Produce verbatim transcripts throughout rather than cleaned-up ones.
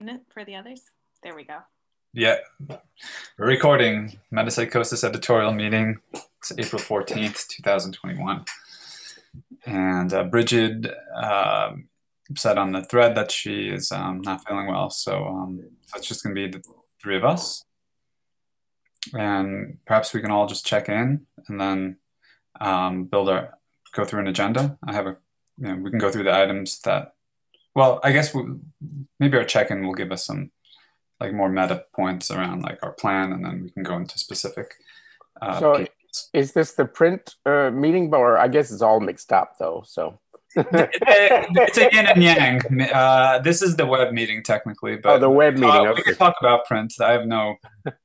it for the others? There we go. Yeah, we're recording Metapsychosis editorial meeting. It's April fourteenth, two thousand twenty-one. And uh, Bridget uh, said on the thread that she is um, not feeling well. So, um, so it's just going to be the three of us. And perhaps we can all just check in and then um, build our, go through an agenda. I have a, you know, we can go through the items that, well, I guess we, maybe our check-in will give us some like more meta points around like our plan, and then we can go into specific uh, so pieces. Is this the print uh, meeting, or I guess it's all mixed up though, so. It's a yin and yang. Uh, this is the web meeting technically, but oh, the web meeting. uh, Okay. we can talk about print. I have no.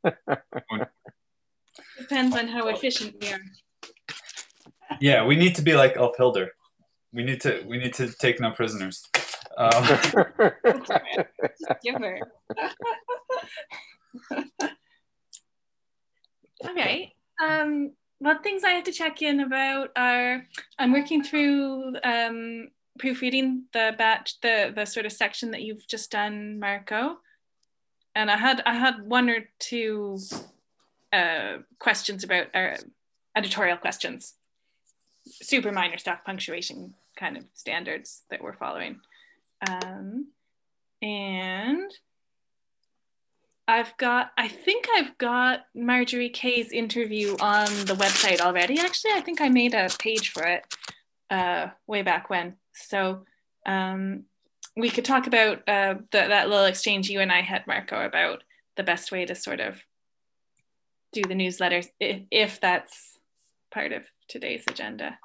Depends on how efficient we are. Yeah, we need to be like Elf Hilder. We need to. We need to take no prisoners. Um, Just give her. Okay. Um, what things I have to check in about are I'm working through um, proofreading the batch, the the sort of section that you've just done, Marco. And I had I had one or two uh, questions about uh, editorial questions, super minor stuff, punctuation kind of standards that we're following. Um, and I've got, I think I've got Marjorie Kay's interview on the website already. Actually, I think I made a page for it uh, way back when. So um, we could talk about uh, the, that little exchange you and I had, Marco, about the best way to sort of do the newsletters, if, if that's part of today's agenda.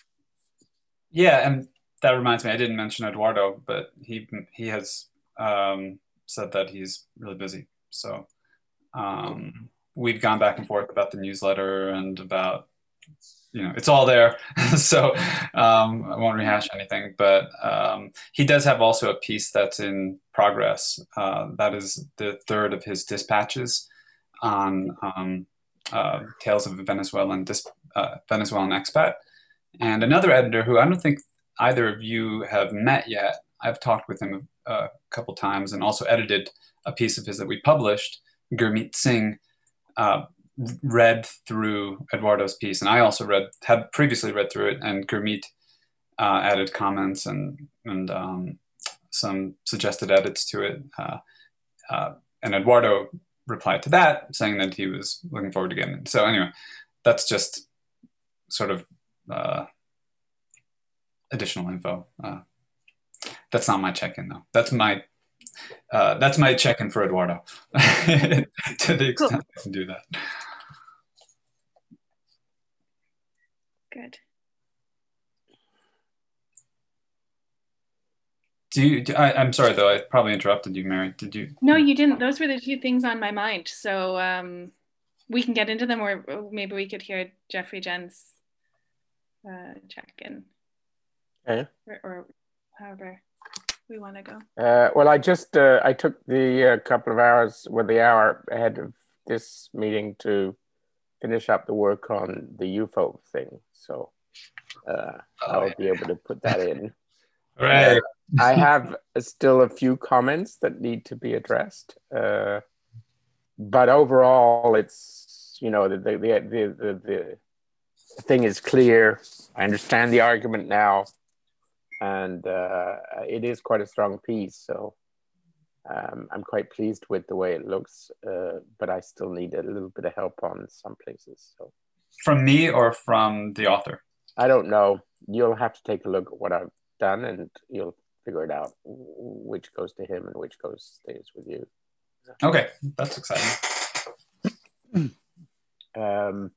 Yeah, and that reminds me, I didn't mention Eduardo, but he he has um, said that he's really busy. So um, we've gone back and forth about the newsletter and about, you know, it's all there. So um, I won't rehash anything, but um, he does have also a piece that's in progress. Uh, that is the third of his dispatches on um, uh, Tales of a Venezuelan, dis- uh, Venezuelan expat. And another editor who I don't think either of you have met yet. I've talked with him a couple times and also edited a piece of his that we published. Gurmeet Singh uh, read through Eduardo's piece, and I also read had previously read through it, and Gurmeet uh, added comments and and um, some suggested edits to it. Uh, uh, and Eduardo replied to that, saying that he was looking forward to getting it. So anyway, that's just sort of uh, additional info. Uh, that's not my check-in though. That's my uh, that's my check-in for Eduardo. To the extent cool. I can do that. Good. Do you? Do, I, I'm sorry though. I probably interrupted you, Mary. Did you? No, you didn't. Those were the two things on my mind. So um, we can get into them, or maybe we could hear Jeffrey Jen's uh, check-in. Okay. Or, or however we want to go. Uh, well, I just uh, I took the uh, couple of hours, well, the hour ahead of this meeting to finish up the work on the U F O thing. So uh, oh, I'll yeah. be able to put that in. Right. Uh, I have still a few comments that need to be addressed, uh, but overall, it's, you know, the the the the, the thing is clear. I understand the argument now. And uh, it is quite a strong piece, so um, I'm quite pleased with the way it looks, uh, but I still need a little bit of help on some places. So, from me or from the author? I don't know. You'll have to take a look at what I've done, and you'll figure it out which goes to him and which goes stays with you. Okay, that's exciting. um,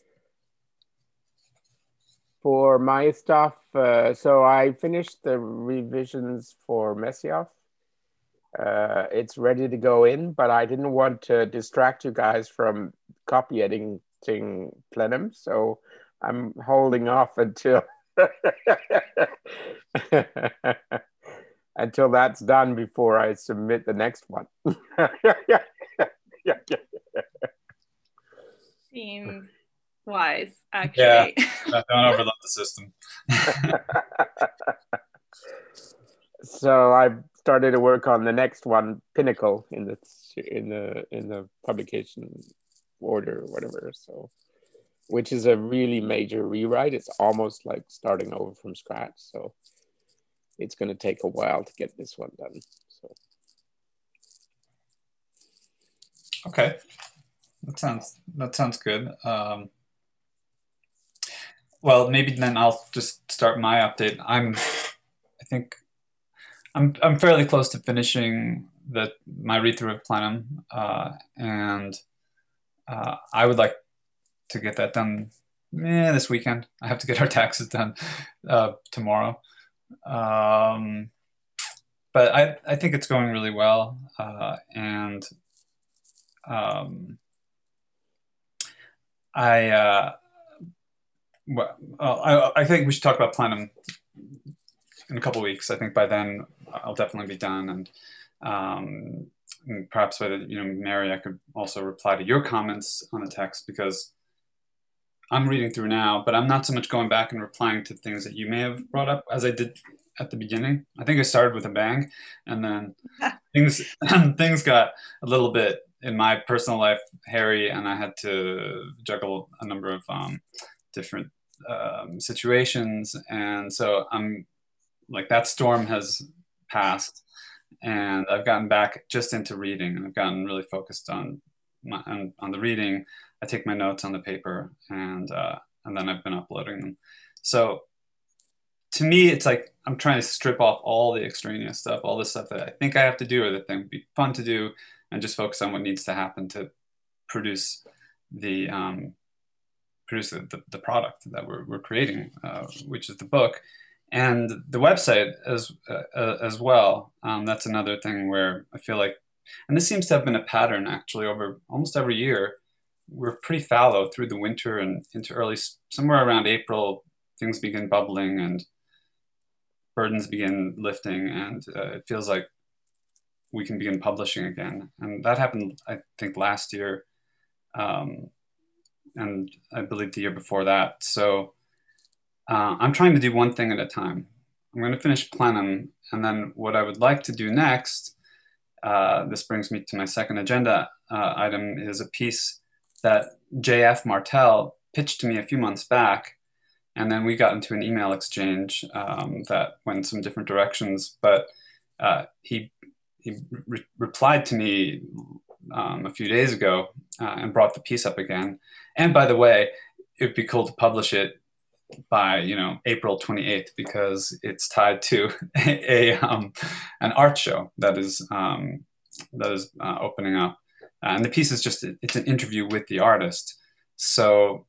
For my stuff, uh, so I finished the revisions for Messioff. Uh, it's ready to go in, but I didn't want to distract you guys from copy editing plenum, so I'm holding off until until that's done before I submit the next one. Seems wise, actually. Yeah, don't overload the system. So I've started to work on the next one, Pinnacle, in the in the in the publication order or whatever. So, which is a really major rewrite. It's almost like starting over from scratch. So, it's going to take a while to get this one done. So, okay, that sounds that sounds good. Um, well, maybe then I'll just start my update. I'm, I think. I'm I'm fairly close to finishing the my read through of Plenum, uh, and uh, I would like to get that done eh, this weekend. I have to get our taxes done uh, tomorrow, um, but I I think it's going really well, uh, and um, I uh, well I I think we should talk about Plenum in a couple of weeks. I think by then I'll definitely be done, and, um, and perhaps by the, you know, Mary, I could also reply to your comments on the text, because I'm reading through now, but I'm not so much going back and replying to things that you may have brought up as I did at the beginning. I think I started with a bang, and then things things got a little bit in my personal life hairy, and I had to juggle a number of um, different um, situations, and so I'm like, that storm has passed, and I've gotten back just into reading, and I've gotten really focused on my, on, on the reading. I take my notes on the paper, and uh, and then I've been uploading them. So to me, it's like I'm trying to strip off all the extraneous stuff, all the stuff that I think I have to do or that would be fun to do, and just focus on what needs to happen to produce the um, produce the, the, the product that we're, we're creating, uh, which is the book. And the website as uh, as well. Um, that's another thing where I feel like, and this seems to have been a pattern actually over almost every year. We're pretty fallow through the winter and into early, somewhere around April, things begin bubbling and burdens begin lifting, and uh, it feels like we can begin publishing again. And that happened, I think, last year, um, and I believe the year before that. So. Uh, I'm trying to do one thing at a time. I'm going to finish Plenum, and then what I would like to do next, uh, this brings me to my second agenda uh, item, is a piece that J F Martel pitched to me a few months back, and then we got into an email exchange um, that went some different directions, but uh, he, he re replied to me um, a few days ago uh, and brought the piece up again. And by the way, it'd be cool to publish it by, you know, April twenty-eighth, because it's tied to a, a um, an art show that is um, that is uh, opening up, and the piece is just, it's an interview with the artist. So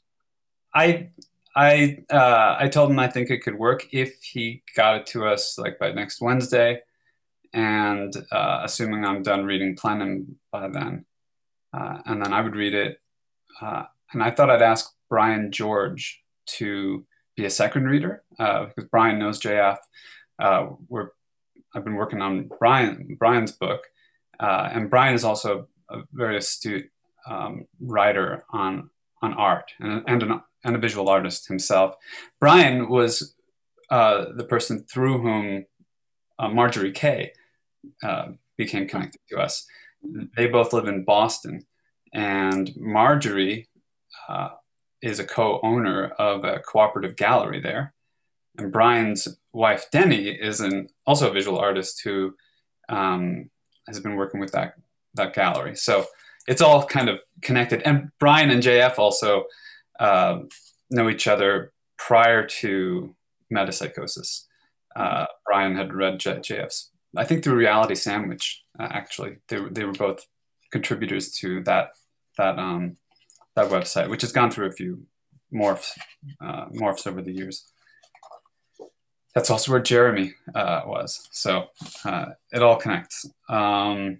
I I uh, I told him I think it could work if he got it to us like by next Wednesday, and uh, assuming I'm done reading Plenum by then, uh, and then I would read it, uh, and I thought I'd ask Brian George to be a second reader, uh, because Brian knows J F. Uh, we're, I've been working on Brian, Brian's book, uh, and Brian is also a very astute um, writer on on art and, and, an, and a visual artist himself. Brian was uh, the person through whom uh, Marjorie Kay uh, became connected to us. They both live in Boston, and Marjorie uh, is a co-owner of a cooperative gallery there. And Brian's wife, Denny, is an, also a visual artist who um, has been working with that, that gallery. So it's all kind of connected. And Brian and J F also uh, know each other prior to Metapsychosis. Uh, Brian had read J F's, I think through Reality Sandwich, uh, actually. They, they were both contributors to that, that um, that website, which has gone through a few morphs, uh, morphs over the years. That's also where Jeremy uh, was. So uh, it all connects. Um,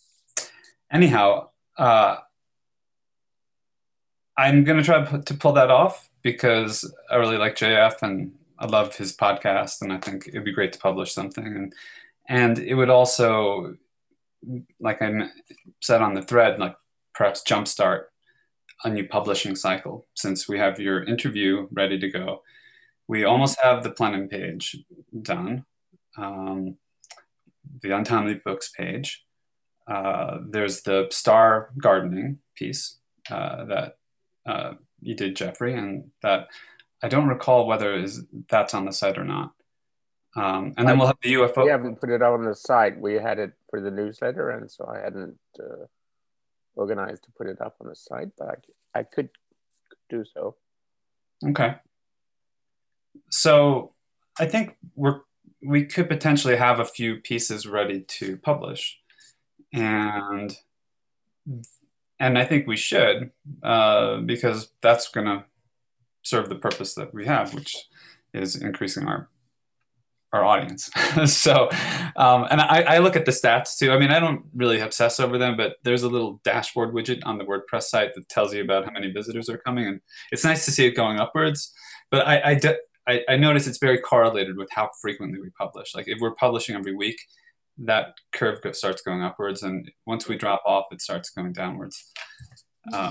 anyhow, uh, I'm going to try to pull that off because I really like J F and I love his podcast, and I think it'd be great to publish something. And, and it would also, like I said on the thread, like perhaps jumpstart a new publishing cycle. Since we have your interview ready to go, we almost have the Plenum page done. Um, the Untimely Books page. Uh, there's the star gardening piece uh, that uh, you did, Jeffrey, and that I don't recall whether is that's on the site or not. Um, and then we'll have the U F O. We haven't put it out on the site. We had it for the newsletter, and so I hadn't uh, organized to put it up on the site, but I, I could do so. Okay. So I think we're we could potentially have a few pieces ready to publish, and and I think we should uh, because that's going to serve the purpose that we have, which is increasing our our audience. So, um, and I, I look at the stats too. I mean, I don't really obsess over them, but there's a little dashboard widget on the WordPress site that tells you about how many visitors are coming, and it's nice to see it going upwards. But I, I, de- I, I notice it's very correlated with how frequently we publish. Like if we're publishing every week, that curve go- starts going upwards, and once we drop off, it starts going downwards. Uh,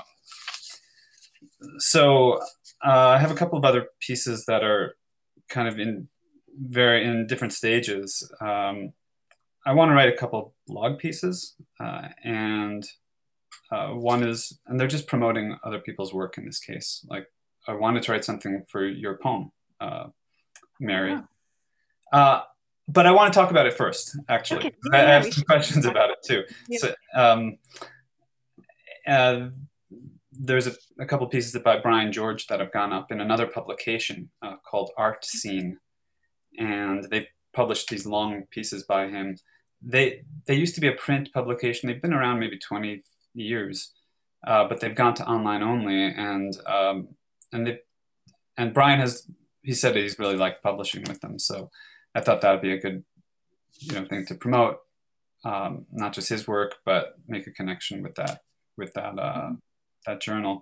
so uh, I have a couple of other pieces that are kind of in very in different stages. Um, I want to write a couple blog pieces, uh, and uh, one is, and they're just promoting other people's work in this case. Like I wanted to write something for your poem, uh, Mary. Oh. Uh, but I want to talk about it first, actually. Okay. Yeah, I, I have some questions about it too. Yeah. So, um, uh, there's a, a couple pieces by Brian George that have gone up in another publication uh, called Art Scene. And they've published these long pieces by him. They they used to be a print publication. They've been around maybe twenty years, uh, but they've gone to online only. And um, and they and Brian has he said that he's really liked publishing with them. So I thought that would be a good you know thing to promote, um, not just his work, but make a connection with that with that uh, that journal.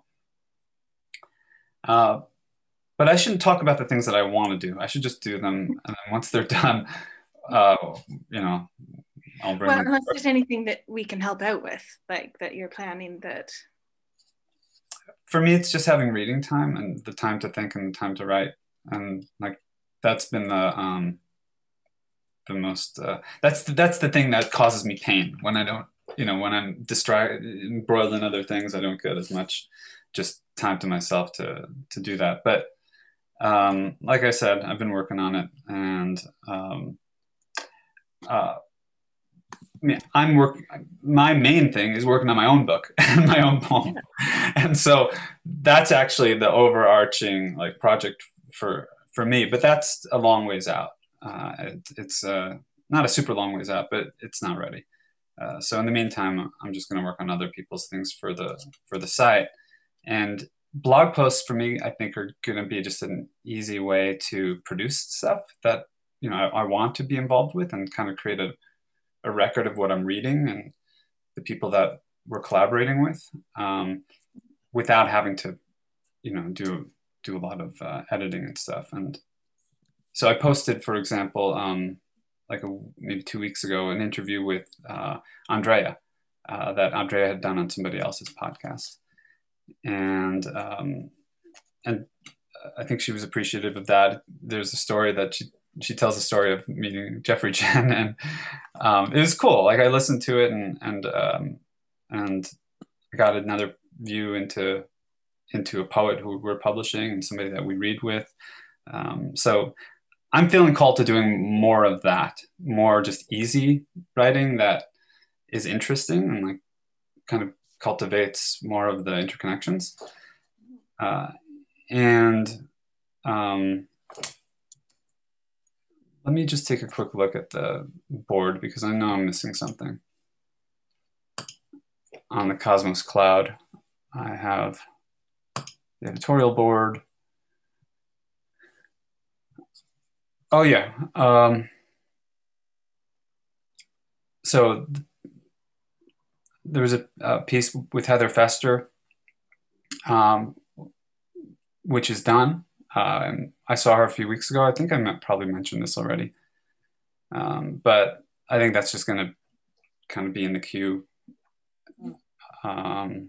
Uh, But I shouldn't talk about the things that I want to do. I should just do them, and then once they're done, uh, you know, I'll bring well, them. Unless there's anything that we can help out with, like that you're planning that. For me, it's just having reading time and the time to think and the time to write, and like that's been the um, the most. Uh, that's the, that's the thing that causes me pain when I don't, you know, when I'm distracted, embroiled in other things. I don't get as much just time to myself to to do that, but. Um, like I said, I've been working on it, and um, uh, I mean, I'm working. My main thing is working on my own book and my own poem, and so that's actually the overarching like project for for me. But that's a long ways out. Uh, it, it's uh, not a super long ways out, but it's not ready. Uh, so in the meantime, I'm just going to work on other people's things for the for the site, and. Blog posts for me, I think, are going to be just an easy way to produce stuff that, you know, I, I want to be involved with and kind of create a, a record of what I'm reading and the people that we're collaborating with um, without having to, you know, do, do a lot of uh, editing and stuff. And so I posted, for example, um, like a, maybe two weeks ago, an interview with uh, Andrea uh, that Andrea had done on somebody else's podcast. And um, and I think she was appreciative of that. There's a story that she she tells a story of meeting Jeffrey Chen, and um, it was cool. Like I listened to it, and and um, and I got another view into into a poet who we're publishing and somebody that we read with. Um, so I'm feeling called to doing more of that, more just easy writing that is interesting and like kind of cultivates more of the interconnections. Uh, and um, let me just take a quick look at the board because I know I'm missing something. On the Cosmos Cloud, I have the editorial board. Oh yeah. Um, so there was a, a piece with Heather Fester, um, which is done. Uh, and I saw her a few weeks ago. I think I probably mentioned this already. Um, but I think that's just going to kind of be in the queue. Um,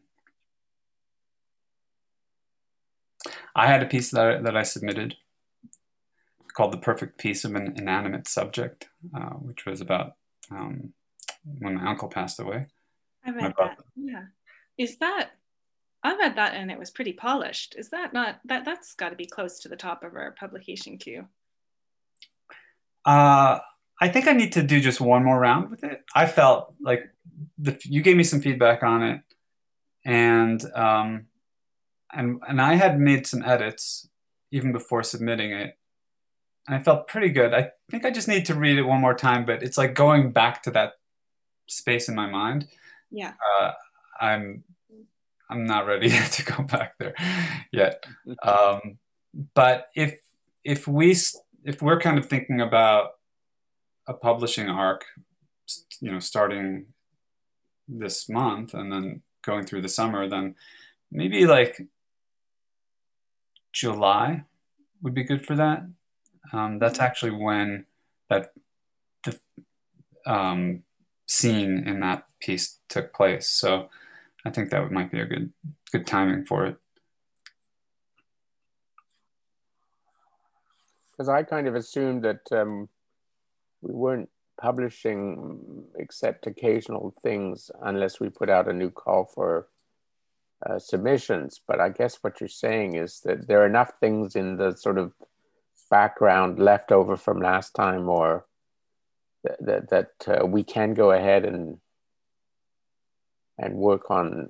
I had a piece that, that I submitted called The Perfect Piece of an Inanimate Subject, uh, which was about um, when my uncle passed away. I read that. Yeah. Is that, I read that and it was pretty polished. Is that not, that, that's got to be close to the top of our publication queue. Uh, I think I need to do just one more round with it. I felt like the, you gave me some feedback on it, and um, and and I had made some edits even before submitting it, and I felt pretty good. I think I just need to read it one more time, but it's like going back to that space in my mind. Yeah. Uh, I'm I'm not ready to go back there yet. Um, but if if we if we're kind of thinking about a publishing arc, you know, starting this month and then going through the summer, then maybe like July would be good for that. Um, that's actually when that the um, scene in that piece took place. So I think that might be a good good timing for it. Because I kind of assumed that um, we weren't publishing except occasional things unless we put out a new call for uh, submissions. But I guess what you're saying is that there are enough things in the sort of background left over from last time, or that that, that uh, we can go ahead and and work on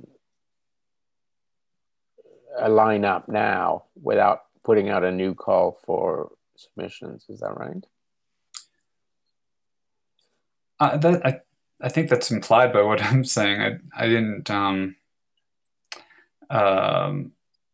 a lineup now without putting out a new call for submissions. Is that right? Uh, that, I, I think that's implied by what I'm saying. I, I didn't, um, um,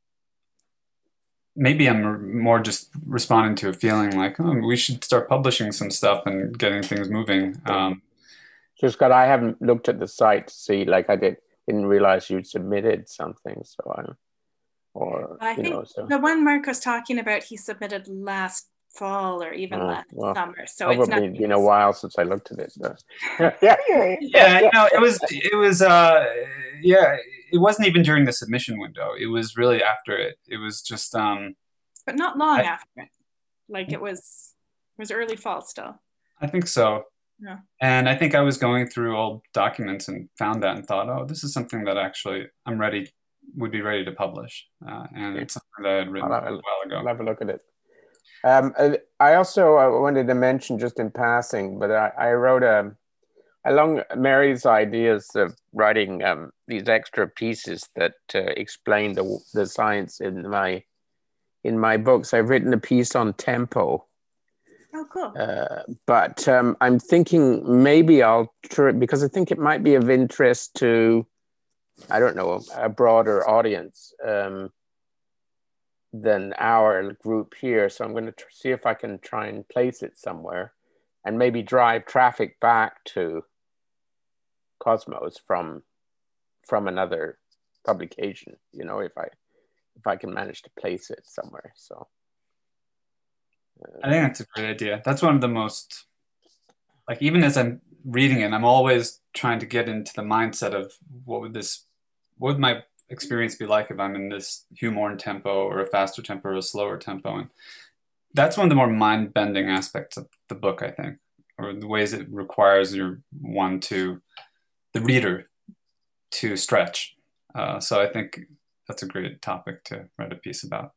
maybe I'm more just responding to a feeling like, oh, we should start publishing some stuff and getting things moving. Um, just because I haven't looked at the site to see, like I did, didn't realize you'd submitted something. So I'm, or, I you think know, so. the one Marco's talking about, he submitted last fall or even Oh, last well, summer. So probably it's not been a while since I looked at it. So. yeah, yeah, yeah, yeah, you know, it was, it was, uh, yeah, it wasn't even during the submission window. It was really after it. It was just, um, but not long I, after it. Like it was, it was early fall still. I think so. Yeah. And I think I was going through old documents and found that and thought, oh, this is something that actually I'm ready, would be ready to publish. Uh, and okay. It's something that I had written I'll, a while ago. I'll have a look at it. Um, I also uh, wanted to mention just in passing, but I, I wrote a, along Mary's ideas of writing um, these extra pieces that uh, explain the, the science in my, in my books. I've written a piece on tempo. Oh, cool. Uh, but um, I'm thinking maybe I'll, try, because I think it might be of interest to, I don't know, a broader audience. Um, than our group here. So I'm going to see if I can try and place it somewhere and maybe drive traffic back to Cosmos from from another publication, you know, if I if I can manage to place it somewhere. So uh, I think that's a great idea. That's one of the most, like, even as I'm reading it, I'm always trying to get into the mindset of what would this, what would my experience be like if I'm in this Humourn tempo or a faster tempo or a slower tempo. And that's one of the more mind-bending aspects of the book, I think, or the ways it requires your one to, the reader to stretch. Uh, so I think that's a great topic to write a piece about.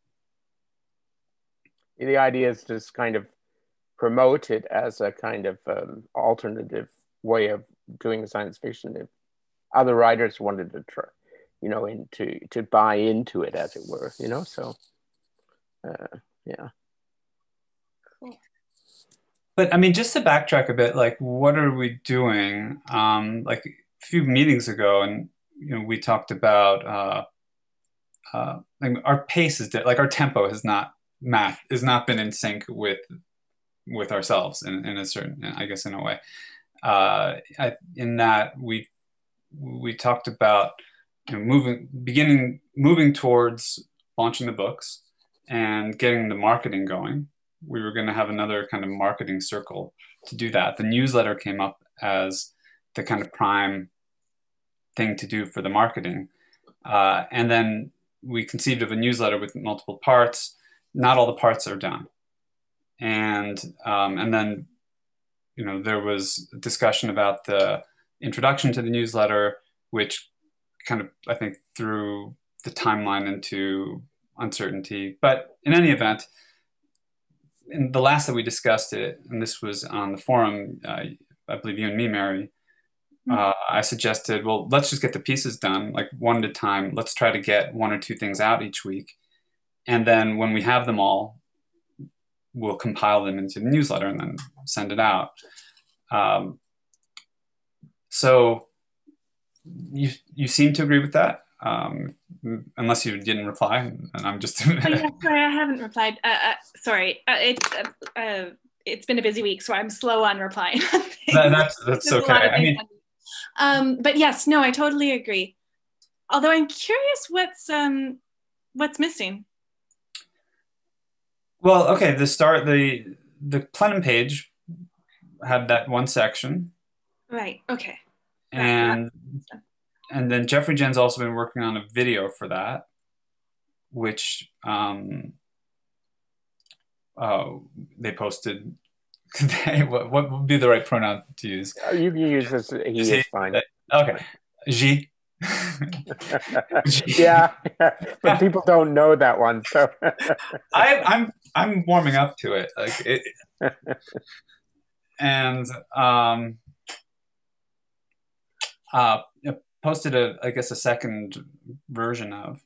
The idea is just kind of promote it as a kind of um, alternative way of doing science fiction. If other writers wanted to try, you know, into to buy into it, as it were, you know. So, uh, yeah. Cool. But I mean, just to backtrack a bit, like, what are we doing? Um, like a few meetings ago, and you know, we talked about uh, uh, like our pace is like our tempo has not math has not been in sync with with ourselves in, in a certain, I guess, in a way. Uh, I, in that we we talked about, you know, moving, beginning, moving towards launching the books and getting the marketing going. We were going to have another kind of marketing circle to do that. The newsletter came up as the kind of prime thing to do for the marketing. Uh, and then we conceived of a newsletter with multiple parts. Not all the parts are done. And, um, and then you know, there was discussion about the introduction to the newsletter, which kind of, I think, threw the timeline into uncertainty. But in any event, in the last that we discussed it, and this was on the forum, uh, I believe you and me, Mary, uh, I suggested, well, let's just get the pieces done, like one at a time. Let's try to get one or two things out each week. And then when we have them all, we'll compile them into the newsletter and then send it out. Um, so you you seem to agree with that, um, unless you didn't reply, and I'm just. Oh, yeah, sorry, I haven't replied. Uh, uh, sorry, uh, it's uh, uh, it's been a busy week, so I'm slow on replying. that, that's that's okay. I mean, um, but yes, no, I totally agree. Although I'm curious, what's um, what's missing? Well, okay, the start the the plenum page had that one section. Right. Okay. And and then Jeffrey Jen's also been working on a video for that, which um, uh, they posted. what, what would be the right pronoun to use? You can use this. He is, is fine. Okay, G. yeah, but people don't know that one, so I, I'm I'm warming up to it, like it, and um. Uh, posted a, I guess, a second version of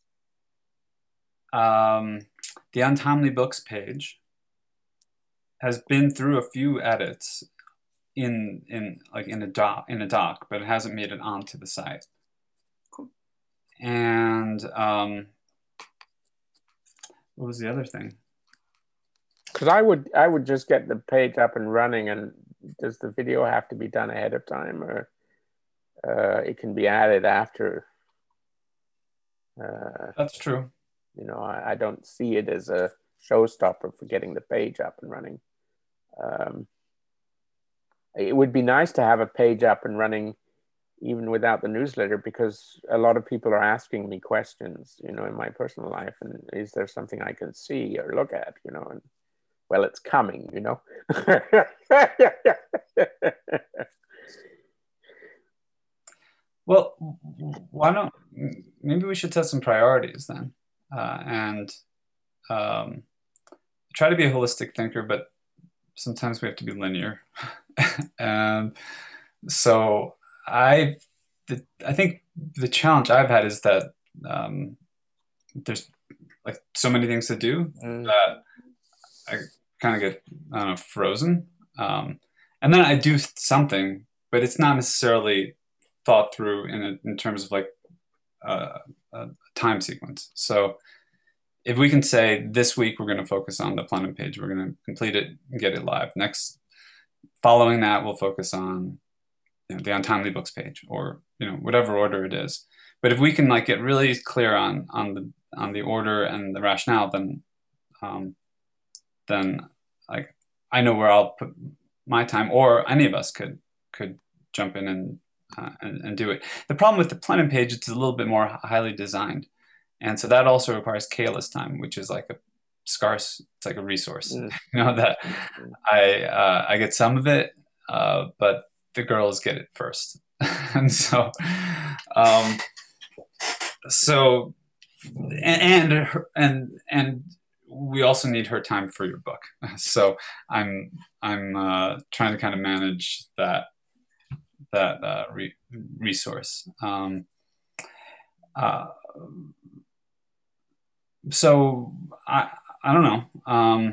um, the Untimely Books page has been through a few edits in in like in a doc in a doc, but it hasn't made it onto the site. Cool. And um, what was the other thing? Because I would I would just get the page up and running, and does the video have to be done ahead of time, or? Uh, it can be added after. Uh, That's true. You know, I, I don't see it as a showstopper for getting the page up and running. Um, it would be nice to have a page up and running even without the newsletter, because a lot of people are asking me questions, you know, in my personal life, and is there something I can see or look at, you know, and well, it's coming, you know. Well, why don't, maybe we should set some priorities then, uh, and um, try to be a holistic thinker, but sometimes we have to be linear. And so I, the, I think the challenge I've had is that um, there's like so many things to do mm. that I kind of get, I don't know, frozen. Um, and then I do something, but it's not necessarily thought through in a, in terms of like uh, a time sequence. So if we can say this week we're going to focus on the plenum page, we're going to complete it and get it live. Next, following that, we'll focus on, you know, the Untimely Books page, or, you know, whatever order it is. But if we can like get really clear on on the on the order and the rationale, then um, then like I know where I'll put my time, or any of us could could jump in and Uh, and, and do it. The problem with the plenum page, it's a little bit more highly designed. And so that also requires Kayla's time, which is like a scarce, it's like a resource, mm. you know, that I, uh, I get some of it, uh, but the girls get it first. And so, um, so, and, and, and, and we also need her time for your book. So I'm, I'm uh, trying to kind of manage that that uh, re resource. Um, uh, so I I don't know. Um,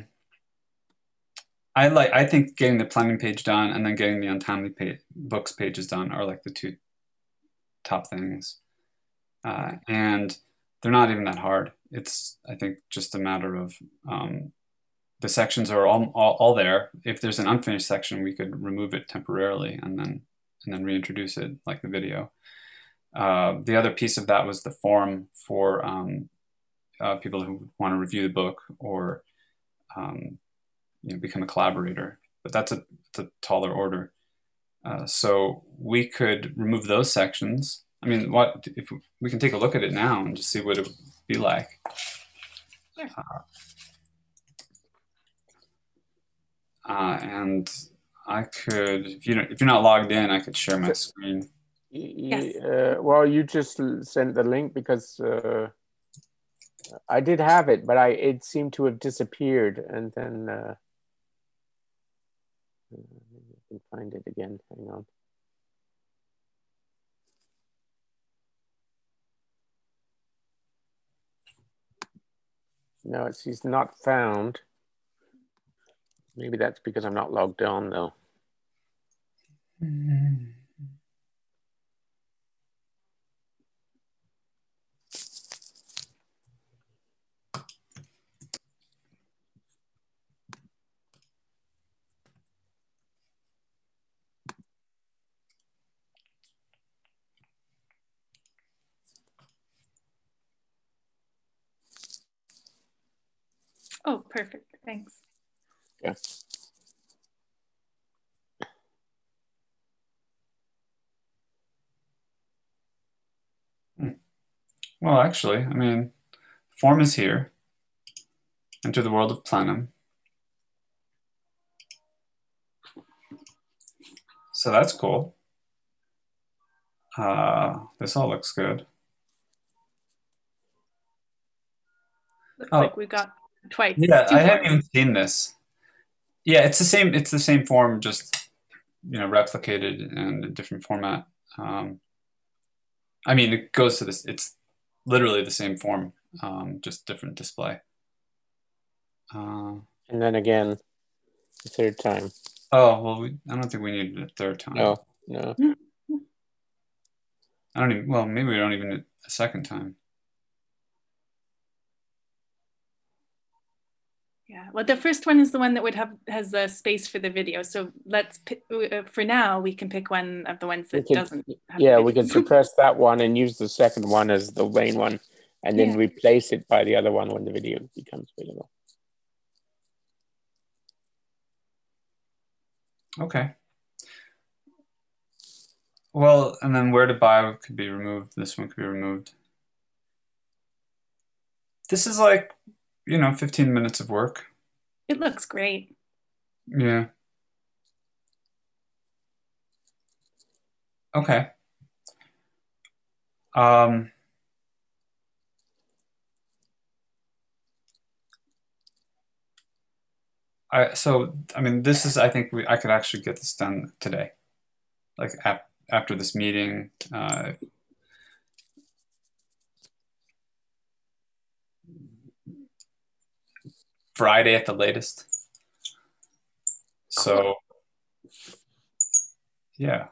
I like I think getting the plenum page done and then getting the Untimely page, Books pages done are like the two top things, uh, and they're not even that hard. It's I think just a matter of um, the sections are all, all all there. If there's an unfinished section, we could remove it temporarily and then. and then reintroduce it like the video. Uh, the other piece of that was the form for um, uh, people who want to review the book or um, you know, become a collaborator. But that's a, it's a taller order. Uh, so we could remove those sections. I mean, what if we can take a look at it now and just see what it would be like. Sure. Uh, uh, and I could, if you don't, if you're not logged in, I could share my screen. Yes. Uh, well, you just sent the link because uh, I did have it, but I it seemed to have disappeared, and then uh, I can find it again. Hang on. No, it's he's not found. Maybe that's because I'm not logged on though. Mm-hmm. Oh, perfect. Thanks. Yeah. Well, actually, I mean, form is here. Enter the world of plenum. So that's cool. Uh, this all looks good. Looks Oh, like we got twice. yeah, Two I haven't forms. even seen this. Yeah, it's the same. It's the same form, just you know, replicated in a different format. Um, I mean, it goes to this. It's literally the same form, um, just different display. Uh, And then again, the third time. oh well, we, I don't think we need it a third time. No, no. I don't even. Well, maybe we don't even need it a second time. Yeah. Well, the first one is the one that would have has a space for the video. So let's pick, uh, for now we can pick one of the ones that We could, doesn't. Have yeah, the we could suppress that one and use the second one as the main one, and then Yeah. replace it by the other one when the video becomes available. Okay. Well, and then where to buy could be removed. This one could be removed. This is like, you know, fifteen minutes of work. It looks great. Yeah. Okay. Um, I so I mean, this is I think we I could actually get this done today, like ap after this meeting. Uh, Friday at the latest. So, Cool. yeah.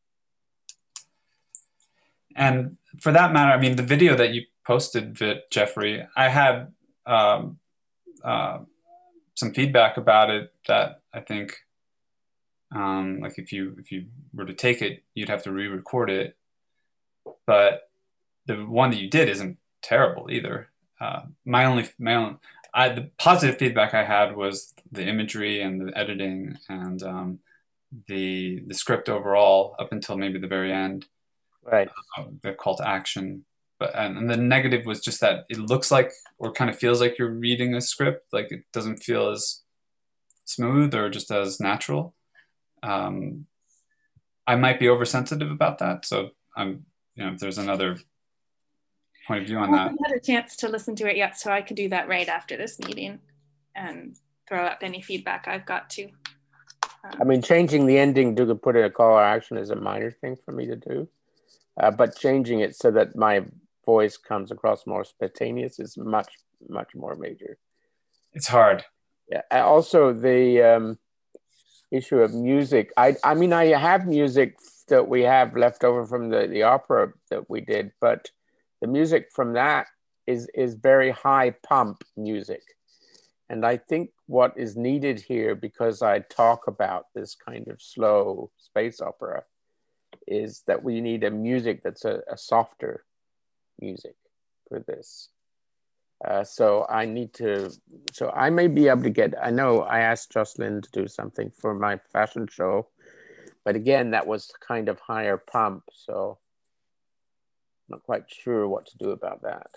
And for that matter, I mean, the video that you posted, Jeffrey, I had um, uh, some feedback about it that I think, um, like if you if you were to take it, you'd have to re-record it. But the one that you did isn't terrible either. Uh, my only my own I, the positive feedback I had was the imagery and the editing and um, the the script overall up until maybe the very end. Right. Uh, the call to action. But and, and the negative was just that it looks like or kind of feels like you're reading a script. Like it doesn't feel as smooth or just as natural. Um, I might be oversensitive about that. So I'm, you know, if there's another point of view on I that. haven't had a chance to listen to it yet, so I could do that right after this meeting and throw up any feedback I've got too. Um, I mean, changing the ending to put in a call to action is a minor thing for me to do, uh, but changing it so that my voice comes across more spontaneous is much, much more major. It's hard. Yeah. Also, the um, issue of music. I, I mean, I have music that we have left over from the, the opera that we did, but the music from that is is very high pump music. And I think what is needed here, because I talk about this kind of slow space opera, is that we need a music that's a, a softer music for this. Uh, so I need to, so I may be able to get, I know I asked Jocelyn to do something for my fashion show, but again, that was kind of higher pump. So I'm not quite sure what to do about that.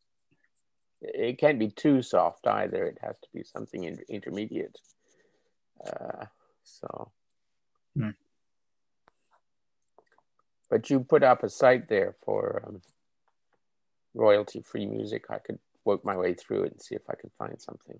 It can't be too soft either. It has to be something in, intermediate. Uh, so, Hmm. but you put up a site there for um, royalty-free music. I could work my way through it and see if I can find something.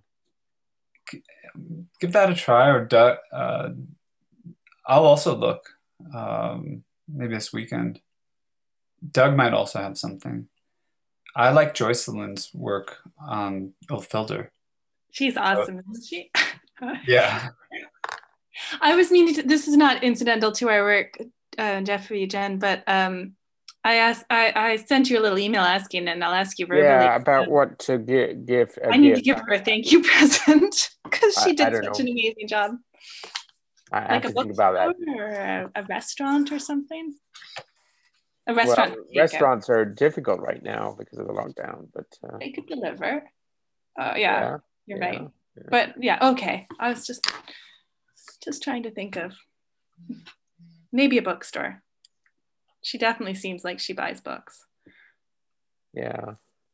Give that a try, or Doug, uh, I'll also look um, maybe this weekend. Doug might also have something. I like Joycelyn's work on Ilfilder. She's awesome, isn't she? Yeah. I was meaning to, this is not incidental to our work, uh, Jeffrey, Jen, but um, I asked, I, I sent you a little email asking, and I'll ask you verbally. Yeah, about what to give. give I need gift. to give her a thank you present because she did such know. an amazing job. I like have a to think about that. Or a, a restaurant or something. A restaurant. Well, restaurants are difficult right now because of the lockdown, but uh, they could deliver. Uh, yeah, yeah, you're yeah, right. Yeah. But yeah, okay. I was just just trying to think of maybe a bookstore. She definitely seems like she buys books. Yeah.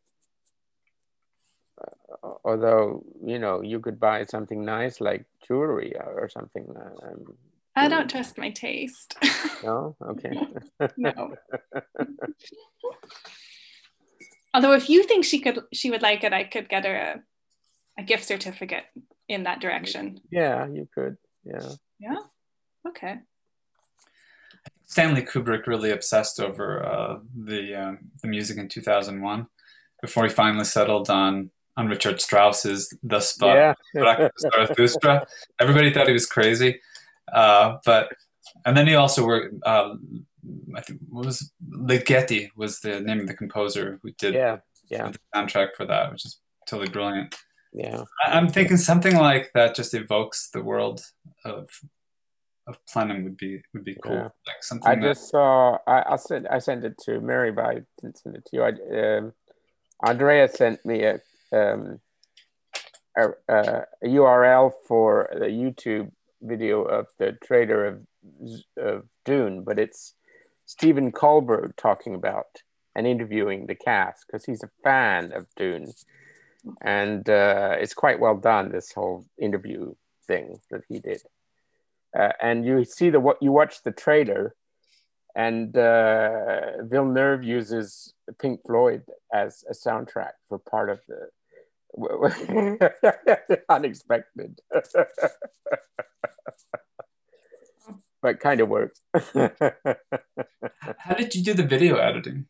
Uh, although, you know, you could buy something nice like jewelry or something. Um, I don't trust my taste. No? Okay. No. Although if you think she could, she would like it, I could get her a, a gift certificate in that direction. Yeah, you could. Yeah. Yeah. Okay. Stanley Kubrick really obsessed over uh, the um, the music in two thousand one before he finally settled on on Richard Strauss's The Spot, yeah. Zarathustra. Everybody thought he was crazy, uh, but and then he also worked. Uh, I think what was Ligeti was the name of the composer who did yeah, yeah. the soundtrack for that, which is totally brilliant. Yeah, I'm thinking something like that just evokes the world of of Plenum would be would be cool. Yeah. Like something I that... just saw. I I sent I sent it to Mary, but I didn't send it to you. I, um, Andrea sent me a, um, a, a U R L for the YouTube video of the trailer of, of Dune, but it's Stephen Colbert talking about and interviewing the cast because he's a fan of Dune, and uh, it's quite well done. This whole interview thing that he did. Uh, and you see the what you watch the trailer, and uh, Villeneuve uses Pink Floyd as a soundtrack for part of the unexpected, but kind of works. How did you do the video editing?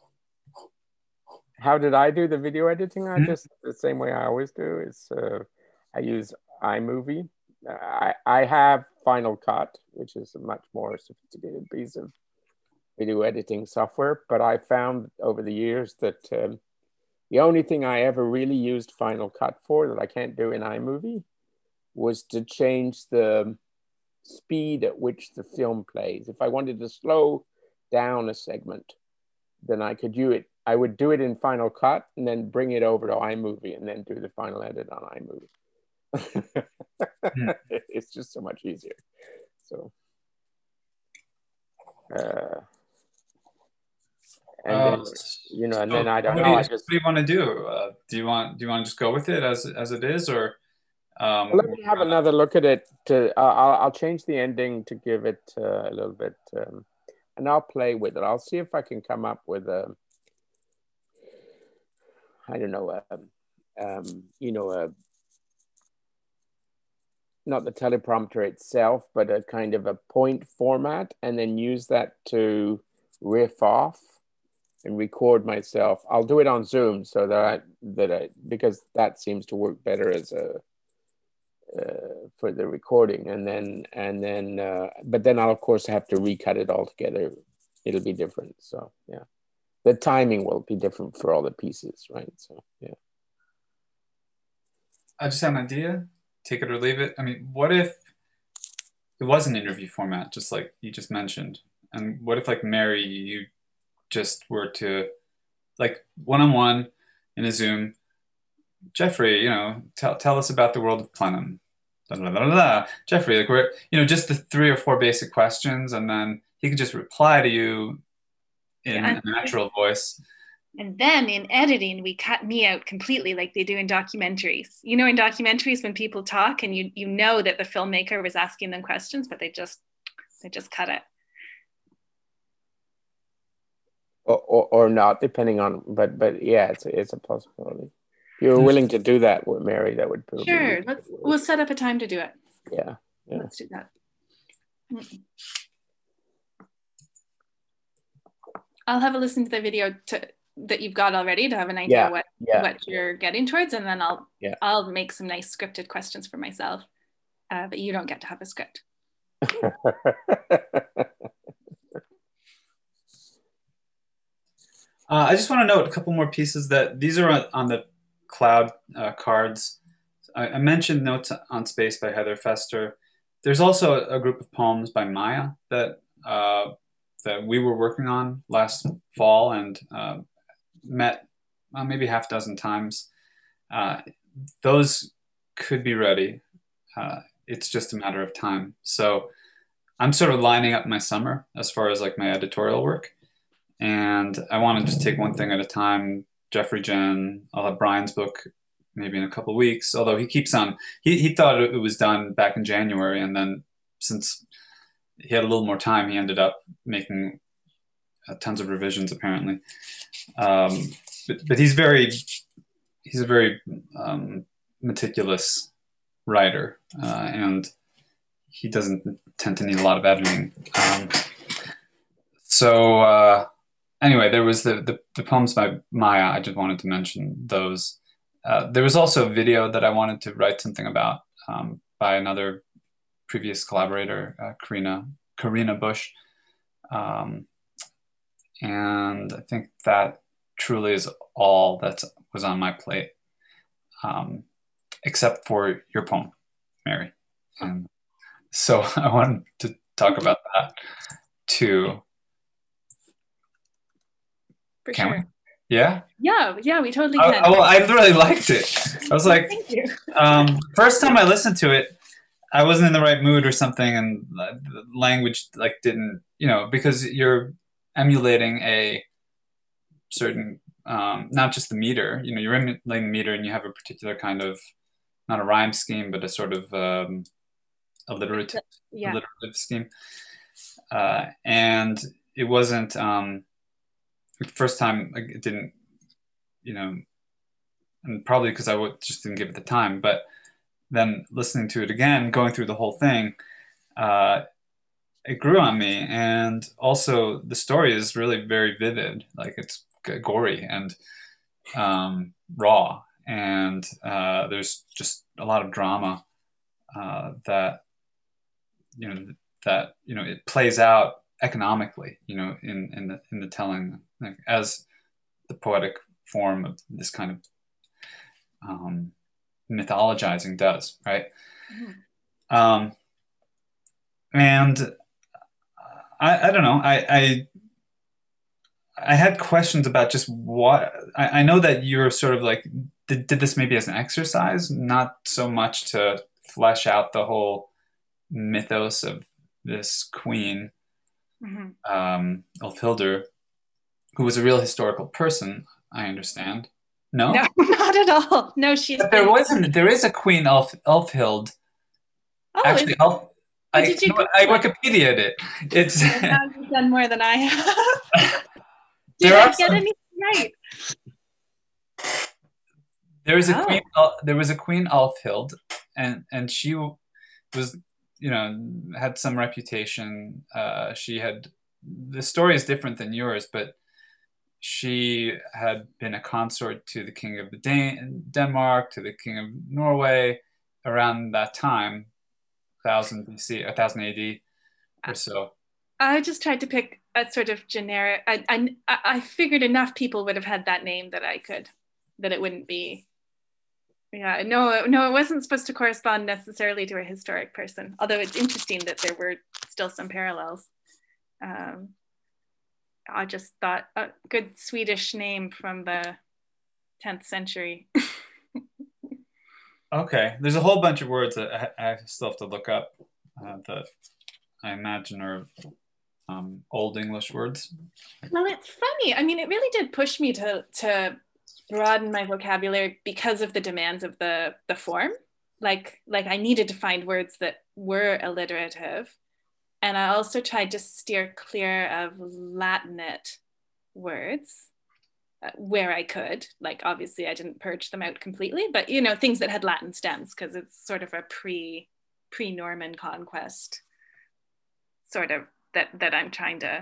How did I do the video editing? I Mm-hmm. just the same way I always do. Is uh, I use iMovie. I, I have Final Cut, which is a much more sophisticated piece of video editing software, but I found over the years that um, the only thing I ever really used Final Cut for that I can't do in iMovie was to change the speed at which the film plays. If I wanted to slow down a segment, then I could do it. I would do it in Final Cut and then bring it over to iMovie and then do the final edit on iMovie. mm. It's just so much easier. So, uh, and uh, then, you know, and so then I don't what know. Do you, I just what do you want to do? Uh, do you want do you want to just go with it as as it is, or um, well, let me have another look at it. To uh, I'll I'll change the ending to give it uh, a little bit, um, and I'll play with it. I'll see if I can come up with a, I don't know, a, um, you know, a. Not the teleprompter itself, but a kind of a point format, and then use that to riff off and record myself. I'll do it on Zoom so that I, that I, because that seems to work better as a uh, for the recording, and then and then uh, but then I'll of course have to recut it all together. It'll be different. So yeah, the timing will be different for all the pieces, right? So yeah. I just have an idea. Take it or leave it. I mean, what if it was an interview format, just like you just mentioned? And what if, like Mary, you just were to, like, one-on-one in a Zoom, Jeffrey, you know, tell tell us about the world of Plenum. Blah, blah, blah, blah. Jeffrey, like, we're, you know, just the three or four basic questions, and then he could just reply to you in Yeah. a natural voice. And then in editing, we cut me out completely, like they do in documentaries. You know, in documentaries, when people talk and you you know that the filmmaker was asking them questions, but they just they just cut it. Or, or, or not, depending on, but but yeah, it's a, it's a possibility. If you were willing to do that with Mary, that would probably sure. Let's we'll set up a time to do it. Yeah, yeah. Let's do that. Mm-mm. I'll have a listen to the video to, that you've got already to have an idea Yeah, what yeah. what you're getting towards, and then I'll Yeah. I'll make some nice scripted questions for myself. Uh, but you don't get to have a script. Uh, I just want to note a couple more pieces that these are on, on the cloud uh, cards. I, I mentioned Notes on Space by Heather Fester. There's also a, a group of poems by Maya that uh, that we were working on last fall and uh, met uh, maybe half a dozen times. Uh, those could be ready. Uh, it's just a matter of time. So I'm sort of lining up my summer as far as like my editorial work. And I want to just take one thing at a time. Jeffrey Jen, I'll have Brian's book maybe in a couple of weeks, although he keeps on, he, he thought it was done back in January. And then since he had a little more time, he ended up making uh, tons of revisions apparently. Um, but, but he's very, he's a very um, meticulous writer uh, and he doesn't tend to need a lot of editing. Um, so, uh, Anyway, there was the, the, the poems by Maya. I just wanted to mention those. Uh, there was also a video that I wanted to write something about um, by another previous collaborator, uh, Karina Karina Bush. Um, and I think that truly is all that was on my plate, um, except for your poem, Mary. And so I wanted to talk about that too. For Can sure. We? Yeah? Yeah, yeah, we totally I, can. I, well, I really liked it. I was like, Thank you. um, first time I listened to it, I wasn't in the right mood or something, and the language like didn't, you know, because you're emulating a certain, um, not just the meter, you know, you're emulating the meter, and you have a particular kind of, not a rhyme scheme, but a sort of um, alliterative, yeah. alliterative scheme, uh, and it wasn't. Um, The first time it didn't, you know, and probably because I just didn't give it the time, but then listening to it again, going through the whole thing, uh, it grew on me. And also the story is really very vivid. Like it's gory and um, raw. And uh, there's just a lot of drama uh, that, you know, that, you know, it plays out economically, you know, in, in the, in the telling, like, as the poetic form of this kind of um, mythologizing does, right? Mm-hmm. Um, and I, I don't know, I, I, I had questions about just what, I, I know that you're sort of like, did, did this maybe as an exercise, not so much to flesh out the whole mythos of this queen, mm-hmm. um, Elfhilder, who was a real historical person, I understand. No? No, not at all. No, she's. But there wasn't. There is a Queen Elf, Elfhild. Oh, actually, Elf. I, did you I Wikipedia'd it. It's. Now you've done more than I have. Did there I get some... anything right? There was a oh. queen. There was a Queen Elfhild, and and she was, you know, had some reputation. Uh, she had. The story is different than yours, but she had been a consort to the king of the Dan- Denmark, to the king of Norway, around that time, one thousand B C, one thousand A D or so. I just tried to pick a sort of generic. I, I I figured enough people would have had that name that I could, that it wouldn't be. Yeah, no, no, it wasn't supposed to correspond necessarily to a historic person. Although it's interesting that there were still some parallels. Um, I just thought a good Swedish name from the tenth century. Okay, there's a whole bunch of words that I, I still have to look up uh, that I imagine are um, Old English words? Well, it's funny. I mean, it really did push me to to broaden my vocabulary because of the demands of the the form. Like like I needed to find words that were alliterative, and I also tried to steer clear of Latinate words uh, where I could. Like obviously, I didn't purge them out completely, but you know, things that had Latin stems because it's sort of a pre pre Norman conquest sort of that that I'm trying to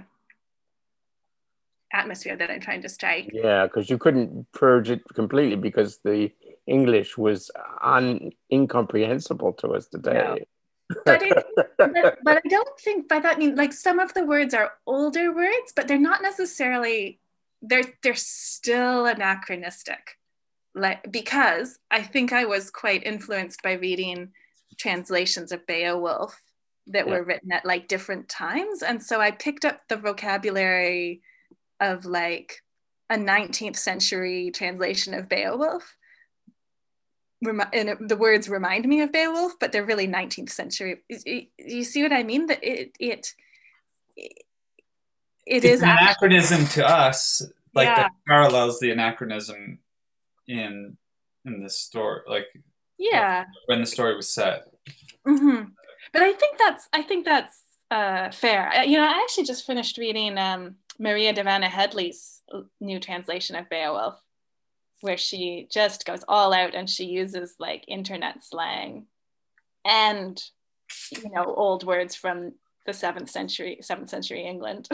atmosphere that I'm trying to strike. Yeah, because you couldn't purge it completely because the English was un- incomprehensible to us today. No. But, it, but but I don't think by that mean like some of the words are older words, but they're not necessarily they're they're still anachronistic. Like because I think I was quite influenced by reading translations of Beowulf that yeah. were written at like different times, and so I picked up the vocabulary of like a nineteenth century translation of Beowulf. Remi- and it, the words remind me of Beowulf, but they're really nineteenth century. You see what I mean? That it it it, it it's is an anachronism actually, to us, like yeah. that parallels the anachronism in in the story, like yeah, when the story was set. Mm-hmm. But I think that's I think that's uh, fair. You know, I actually just finished reading um, Maria de Vanna Headley's new translation of Beowulf, where she just goes all out and she uses like internet slang and, you know, old words from the seventh century, seventh century England,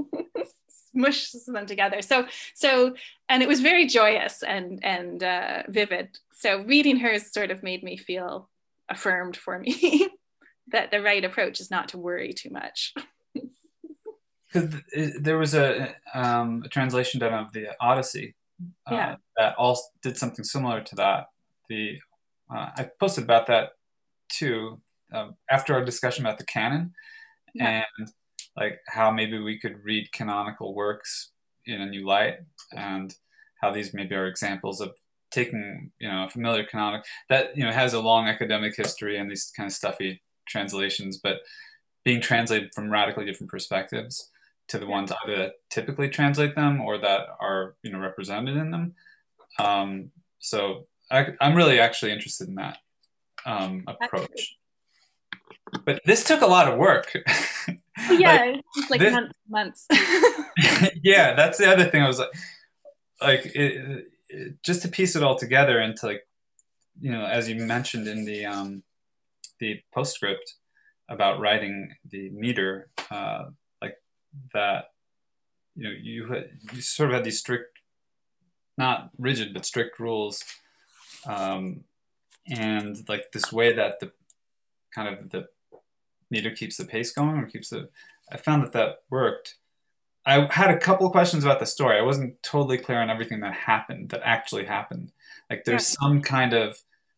smushes them together. So, so, and it was very joyous and, and uh, vivid. So reading hers sort of made me feel affirmed for me that the right approach is not to worry too much. Because there was a, um, a translation done of the Odyssey uh, yeah. that all did something similar to that. The uh, I posted about that too uh, after our discussion about the canon yeah. and like how maybe we could read canonical works in a new light, and how these maybe are examples of taking, you know, a familiar canonic that, you know, has a long academic history and these kind of stuffy translations, but being translated from radically different perspectives to the ones either that typically translate them or that are, you know, represented in them. Um, so I, I'm really actually interested in that um, approach. But this took a lot of work. Oh, yeah, like, it's like this, months, months. Yeah, that's the other thing. I was like, like it, it, just to piece it all together into like, you know, as you mentioned in the um, the postscript about writing the meter, uh, like that, you know, you had, you sort of had these strict, not rigid but strict rules, um, and like this way that the kind of the meter keeps the pace going or keeps the. I found that that worked. I had a couple of questions about the story. I wasn't totally clear on everything that happened, that actually happened. Like there's yeah. some kind of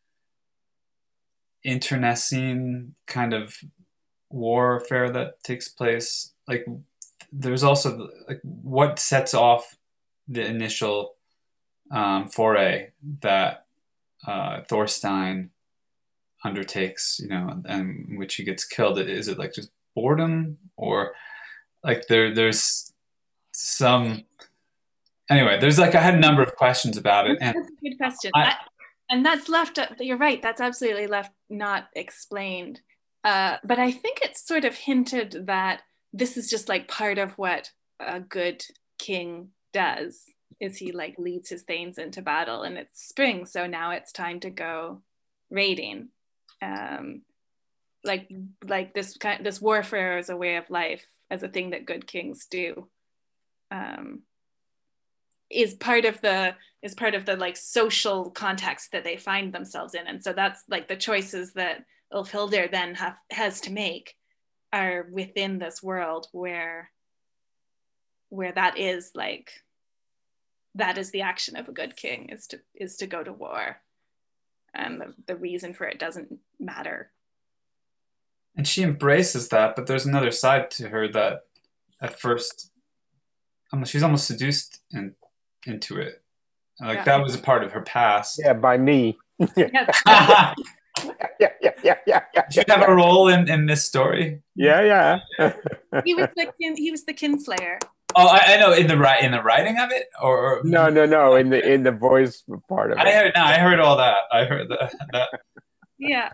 internecine kind of warfare that takes place. Like there's also like what sets off the initial um, foray that uh, Thorstein undertakes, you know, and in which he gets killed. Is it like just boredom, or like there there's some anyway there's like I had a number of questions about it, and that's a good question. I, that, and that's left you're right, that's absolutely left not explained, uh, but I think it's sort of hinted that this is just like part of what a good king does, is he like leads his thanes into battle, and it's spring, so now it's time to go raiding. Um, like like this kind this warfare as a way of life, as a thing that good kings do, um, is part of the is part of the like social context that they find themselves in, and so that's like the choices that Ulfhildr then have has to make are within this world where where that is like that is the action of a good king, is to is to go to war, and the, the reason for it doesn't matter. And she embraces that, but there's another side to her that at first um, she's almost seduced in, into it. Like yeah. that was a part of her past. Yeah, by me. Yeah. yeah, yeah, yeah, yeah, yeah, yeah. Did you have a role in, in this story? Yeah, yeah. He was the kin, he was the kinslayer. Oh, I, I know in the in the writing of it, or, or no, no, no, in the in the voice part of it. I heard. No, I heard all that. I heard that. that yeah.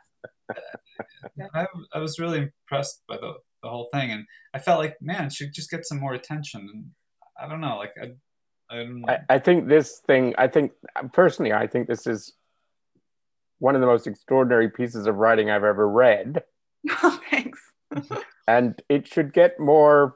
I, I was really impressed by the the whole thing, and I felt like, man, it should just get some more attention. And I don't know, like I, I, don't know. I, I think this thing. I think personally, I think this is one of the most extraordinary pieces of writing I've ever read. Oh, thanks. And it should get more.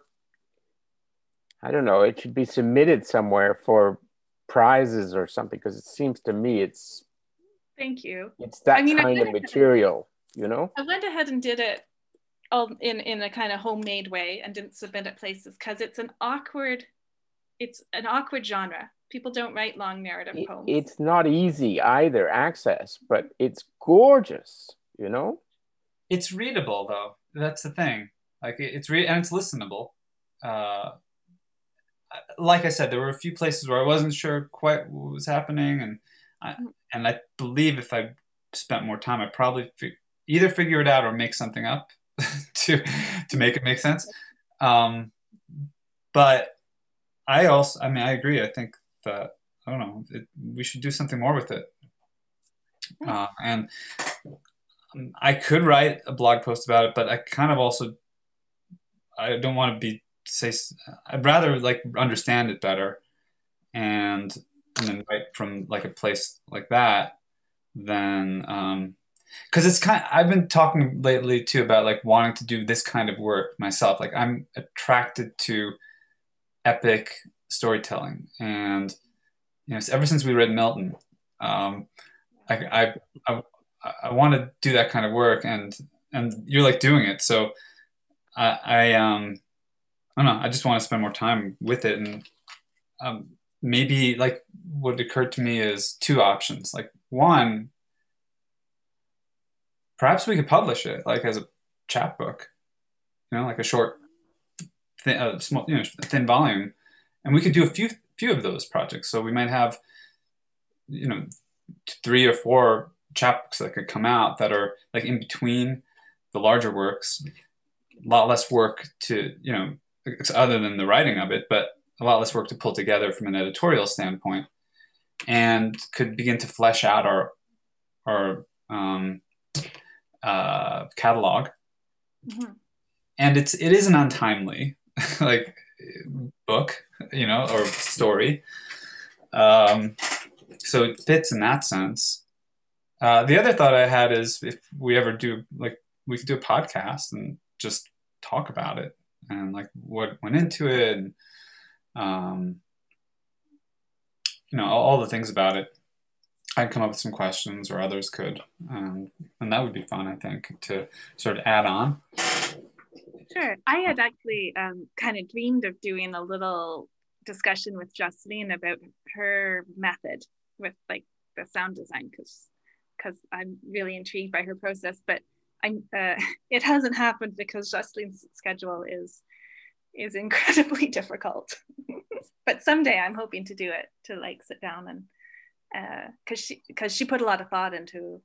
I don't know. It should be submitted somewhere for prizes or something, because it seems to me it's. Thank you. It's that I mean, kind of material, you know. I went ahead and did it all in in a kind of homemade way and didn't submit it places because it's an awkward, it's an awkward genre. People don't write long narrative It, poems. it's not easy either access, but it's gorgeous, you know. It's readable though. That's the thing. Like it's re- and it's listenable. Uh, like I said, there were a few places where I wasn't sure quite what was happening, and I, and I believe if I spent more time, I'd probably fi- either figure it out or make something up to to make it make sense. Um, but I also, I mean, I agree. I think that I don't know. It, we should do something more with it. Uh, and I could write a blog post about it, but I kind of also I don't want to be say. I'd rather like understand it better, and and then write from like a place like that than um, because it's kind. I've been talking lately too about like wanting to do this kind of work myself. Like I'm attracted to epic storytelling, and you know, ever since we read Milton, um, I, I, I, I want to do that kind of work, and and you're like doing it, so I, I um, I don't know. I just want to spend more time with it, and um, maybe like what occurred to me is two options. Like one, perhaps we could publish it like as a chapbook, you know, like a short, thin, uh, small, you know, thin volume, and we could do a few few of those projects. So we might have, you know, three or four chapbooks that could come out that are like in between the larger works. A lot less work to, you know, other than the writing of it, but a lot less work to pull together from an editorial standpoint, and could begin to flesh out our our um, uh, catalog. Mm-hmm. And it's it is an untimely like book, you know, or story. Um, so it fits in that sense. Uh, the other thought I had is if we ever do, like, we could do a podcast and just talk about it and like what went into it, and um, you know, all, all the things about it. I'd come up with some questions, or others could, um, and that would be fun, I think, to sort of add on. Sure. I had actually um, kind of dreamed of doing a little discussion with Justine about her method with like the sound design, because because I'm really intrigued by her process, but I'm uh, it hasn't happened because Justine's schedule is is incredibly difficult. But someday I'm hoping to do it, to like sit down and uh because she because she put a lot of thought into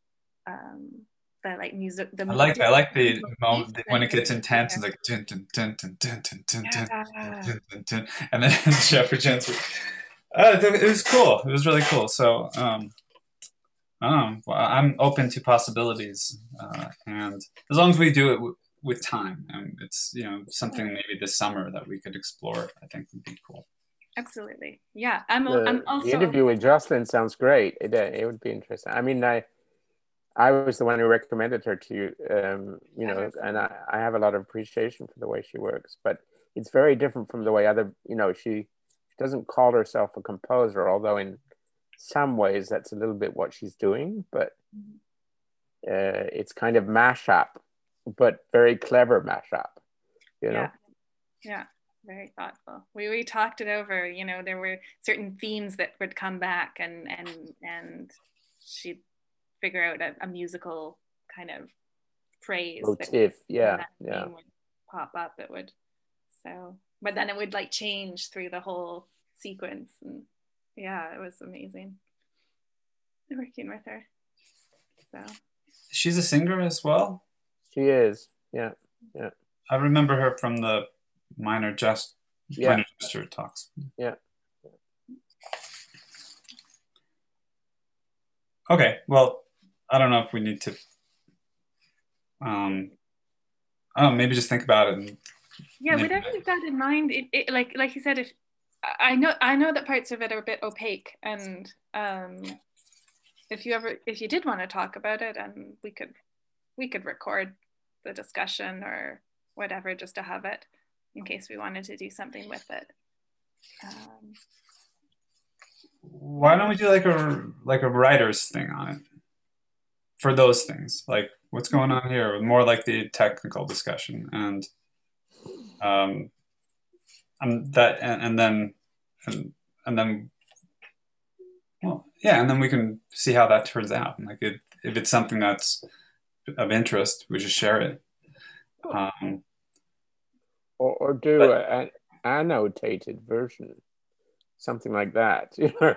um the like music the I like I like the moment when it gets intense and like dun, dun, dun, dun, dun, dun, dun, dun, dun, dun, dun, and then Jeffrey Jones uh, it was cool. It was really cool. So um um well, I'm open to possibilities, uh, and as long as we do it w- with time, and it's, you know, something maybe this summer that we could explore, I think would be cool. Absolutely. Yeah, I'm, the, I'm also... The interview with Jocelyn sounds great. It, it would be interesting. I mean, I I was the one who recommended her to you, um, you know, and I, I have a lot of appreciation for the way she works, but it's very different from the way other, you know, she, she doesn't call herself a composer, although in some ways that's a little bit what she's doing, but uh, it's kind of mashup, but very clever mashup, you know? Yeah. Yeah. Very thoughtful. We we talked it over. You know, there were certain themes that would come back, and and and she'd figure out a, a musical kind of phrase. Motif, that, yeah, that yeah. Would pop up. It would. So, but then it would like change through the whole sequence, and yeah, it was amazing working with her. So she's a singer as well. She is. Yeah. Yeah. I remember her from the minor jest, Yeah. minor gesture talks. Yeah. Okay. Well, I don't know if we need to. Um, I don't know, maybe just think about it. And Yeah, maybe- whatever you've got in mind, it, it like like you said, if I know I know that parts of it are a bit opaque, and um, if you ever if you did want to talk about it, and we could we could record the discussion or whatever just to have it in case we wanted to do something with it. Um, Why don't we do like a like a writer's thing on it for those things? Like what's going on here? More like the technical discussion, and um, and that and, and then and, and then well yeah, and then we can see how that turns out. Like it, if it's something that's of interest, we just share it. Um, Or, or do but, an annotated version, something like that.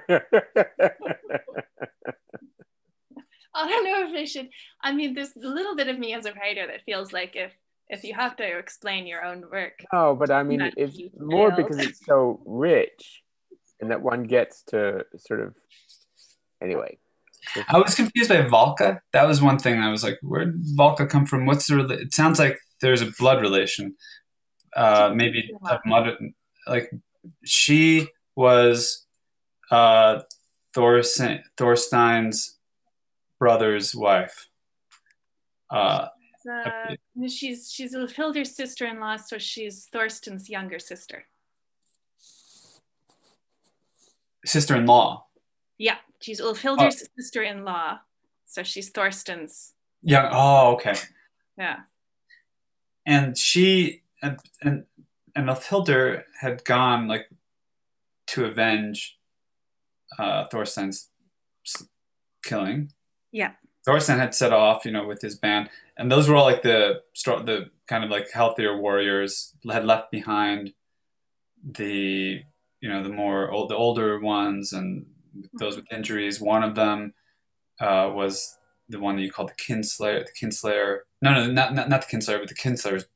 I don't know if I should. I mean, there's a little bit of me as a writer that feels like if if you have to explain your own work. No, but I mean, Not it's detailed. more because it's so rich, and that one gets to sort of. Anyway, I was confused by Valka. That was one thing. I was like, where did Valka come from? What's the? Rela- it sounds like there's a blood relation. Uh, maybe of mother. Like she was uh, Thorstein, Thorstein's brother's wife. Uh, Uh, she's she's Ulfhilder's sister-in-law, so she's Thorsten's younger sister. Sister-in-law. Yeah, she's Ulfhilder's oh. sister-in-law, so she's Thorsten's. Yeah. Oh, okay. Yeah. And she and and and Ulfhilder had gone like to avenge uh, Thorstein's killing. Yeah. Thorstein had set off, you know, with his band, and those were all like the the kind of like healthier warriors had left behind the, you know, the more old, the older ones and those with injuries. One of them uh, was the one that you called the Kinslayer. The Kinslayer. No, no, not not, not the Kinslayer, but the Kinslayer's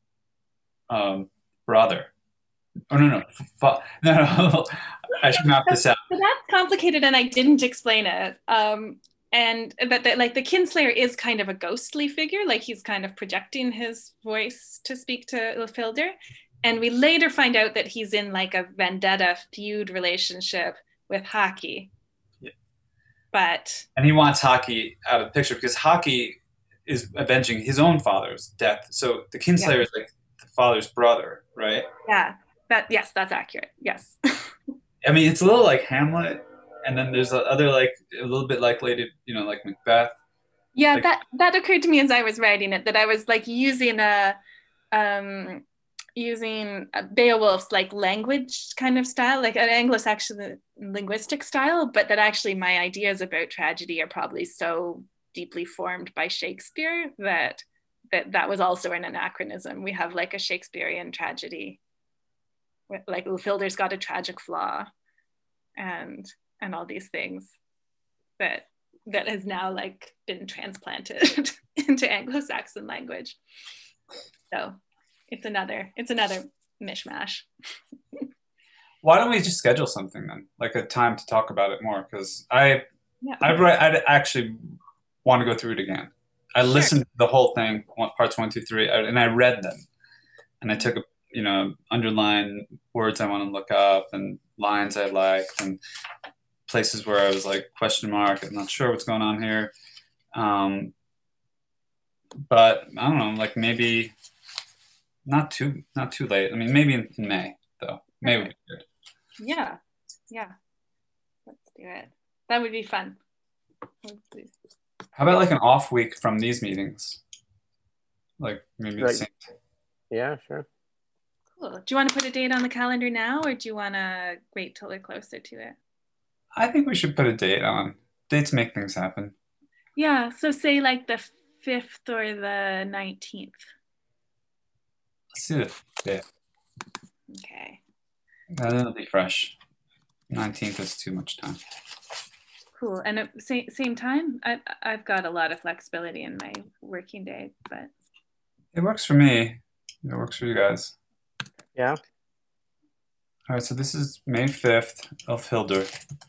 um, brother. Oh no, no, no, no! I should map this out. So that's complicated, and I didn't explain it. Um, and but the, like the Kinslayer is kind of a ghostly figure, like he's kind of projecting his voice to speak to Ulfhilder. And we later find out that he's in like a vendetta feud relationship with Haki. Yeah. But and he wants Haki out of the picture because Haki is avenging his own father's death. So the Kinslayer yeah. is like the father's brother, right? Yeah. That yes, that's accurate. Yes. I mean, it's a little like Hamlet, and then there's other like a little bit like Lady, you know, like Macbeth. Yeah, like, that that occurred to me as I was writing it, that I was like using a um using a Beowulf's like language kind of style, like an Anglo-Saxon linguistic style, but that actually my ideas about tragedy are probably so deeply formed by Shakespeare that that that was also an anachronism. We have like a Shakespearean tragedy. Like Ulfhilder's got a tragic flaw, and and all these things that that has now like been transplanted into Anglo-Saxon language. So it's another it's another mishmash. Why don't we just schedule something then, like a time to talk about it more? Because I yeah. I'd, I'd actually want to go through it again. I sure. listened to the whole thing, parts one, two, three, and I read them, and I took a you know, underline words I want to look up and lines I liked and places where I was like, question mark, I'm not sure what's going on here. Um, but I don't know, like maybe not too, not too late. I mean, maybe in May though. May would be good. Yeah. Yeah. Let's do it. That would be fun. How about like an off week from these meetings? Like maybe like, the same. Yeah, sure. Cool. Do you want to put a date on the calendar now, or do you want to wait till we're closer to it? I think we should put a date on. Dates make things happen. Yeah, so say like the fifth or the nineteenth. Let's do the fifth. Okay. That'll be fresh. nineteenth is too much time. Cool. And at same same time, I I've got a lot of flexibility in my working day, but It works for me. It works for you guys. Yeah. All right, so this is May fifth, Elfhilder.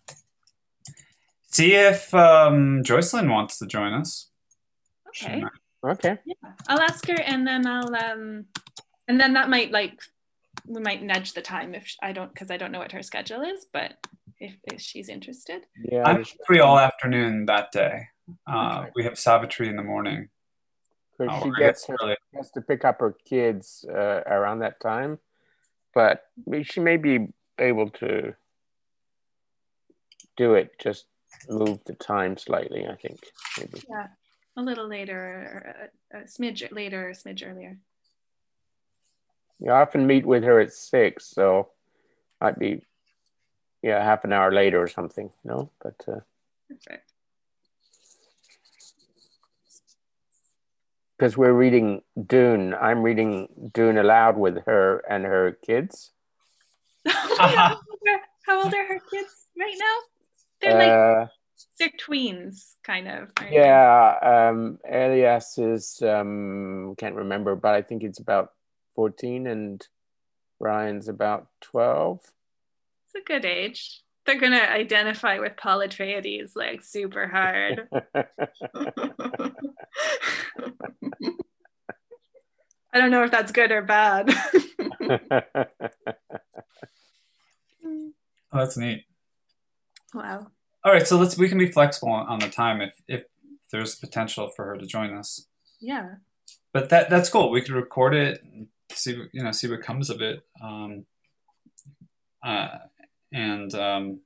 See if um, Joycelyn wants to join us. okay. Okay. Yeah, I'll ask her, and then I'll um, and then that might like we might nudge the time if I don't because I don't know what her schedule is, but if, if she's interested. Yeah. I'm free all afternoon that day. Uh, Okay. we have Savitri in the morning. Because Oh, she we're gets gonna her, get has to pick up her kids uh, around that time, but she may be able to do it. Just move the time slightly, I think, maybe. Yeah, a little later, a, a smidge later, a smidge earlier. You often meet with her at six, so might be, yeah, half an hour later or something, you know, but. Uh, Perfect. Because we're reading Dune. I'm reading Dune aloud with her and her kids. how, old are, how old are her kids right now? They're Uh, like, they're tweens, kind of. aren't they? yeah, um, Elias is, um, can't remember, but I think it's about fourteen and Ryan's about twelve. It's a good age. They're gonna identify with Paul Atreides like super hard. I don't know if that's good or bad. Oh, that's neat. Wow. All right, so let's we can be flexible on, on the time if if there's potential for her to join us. Yeah. But that that's cool. We could record it, and see you know see what comes of it, um, uh, and um,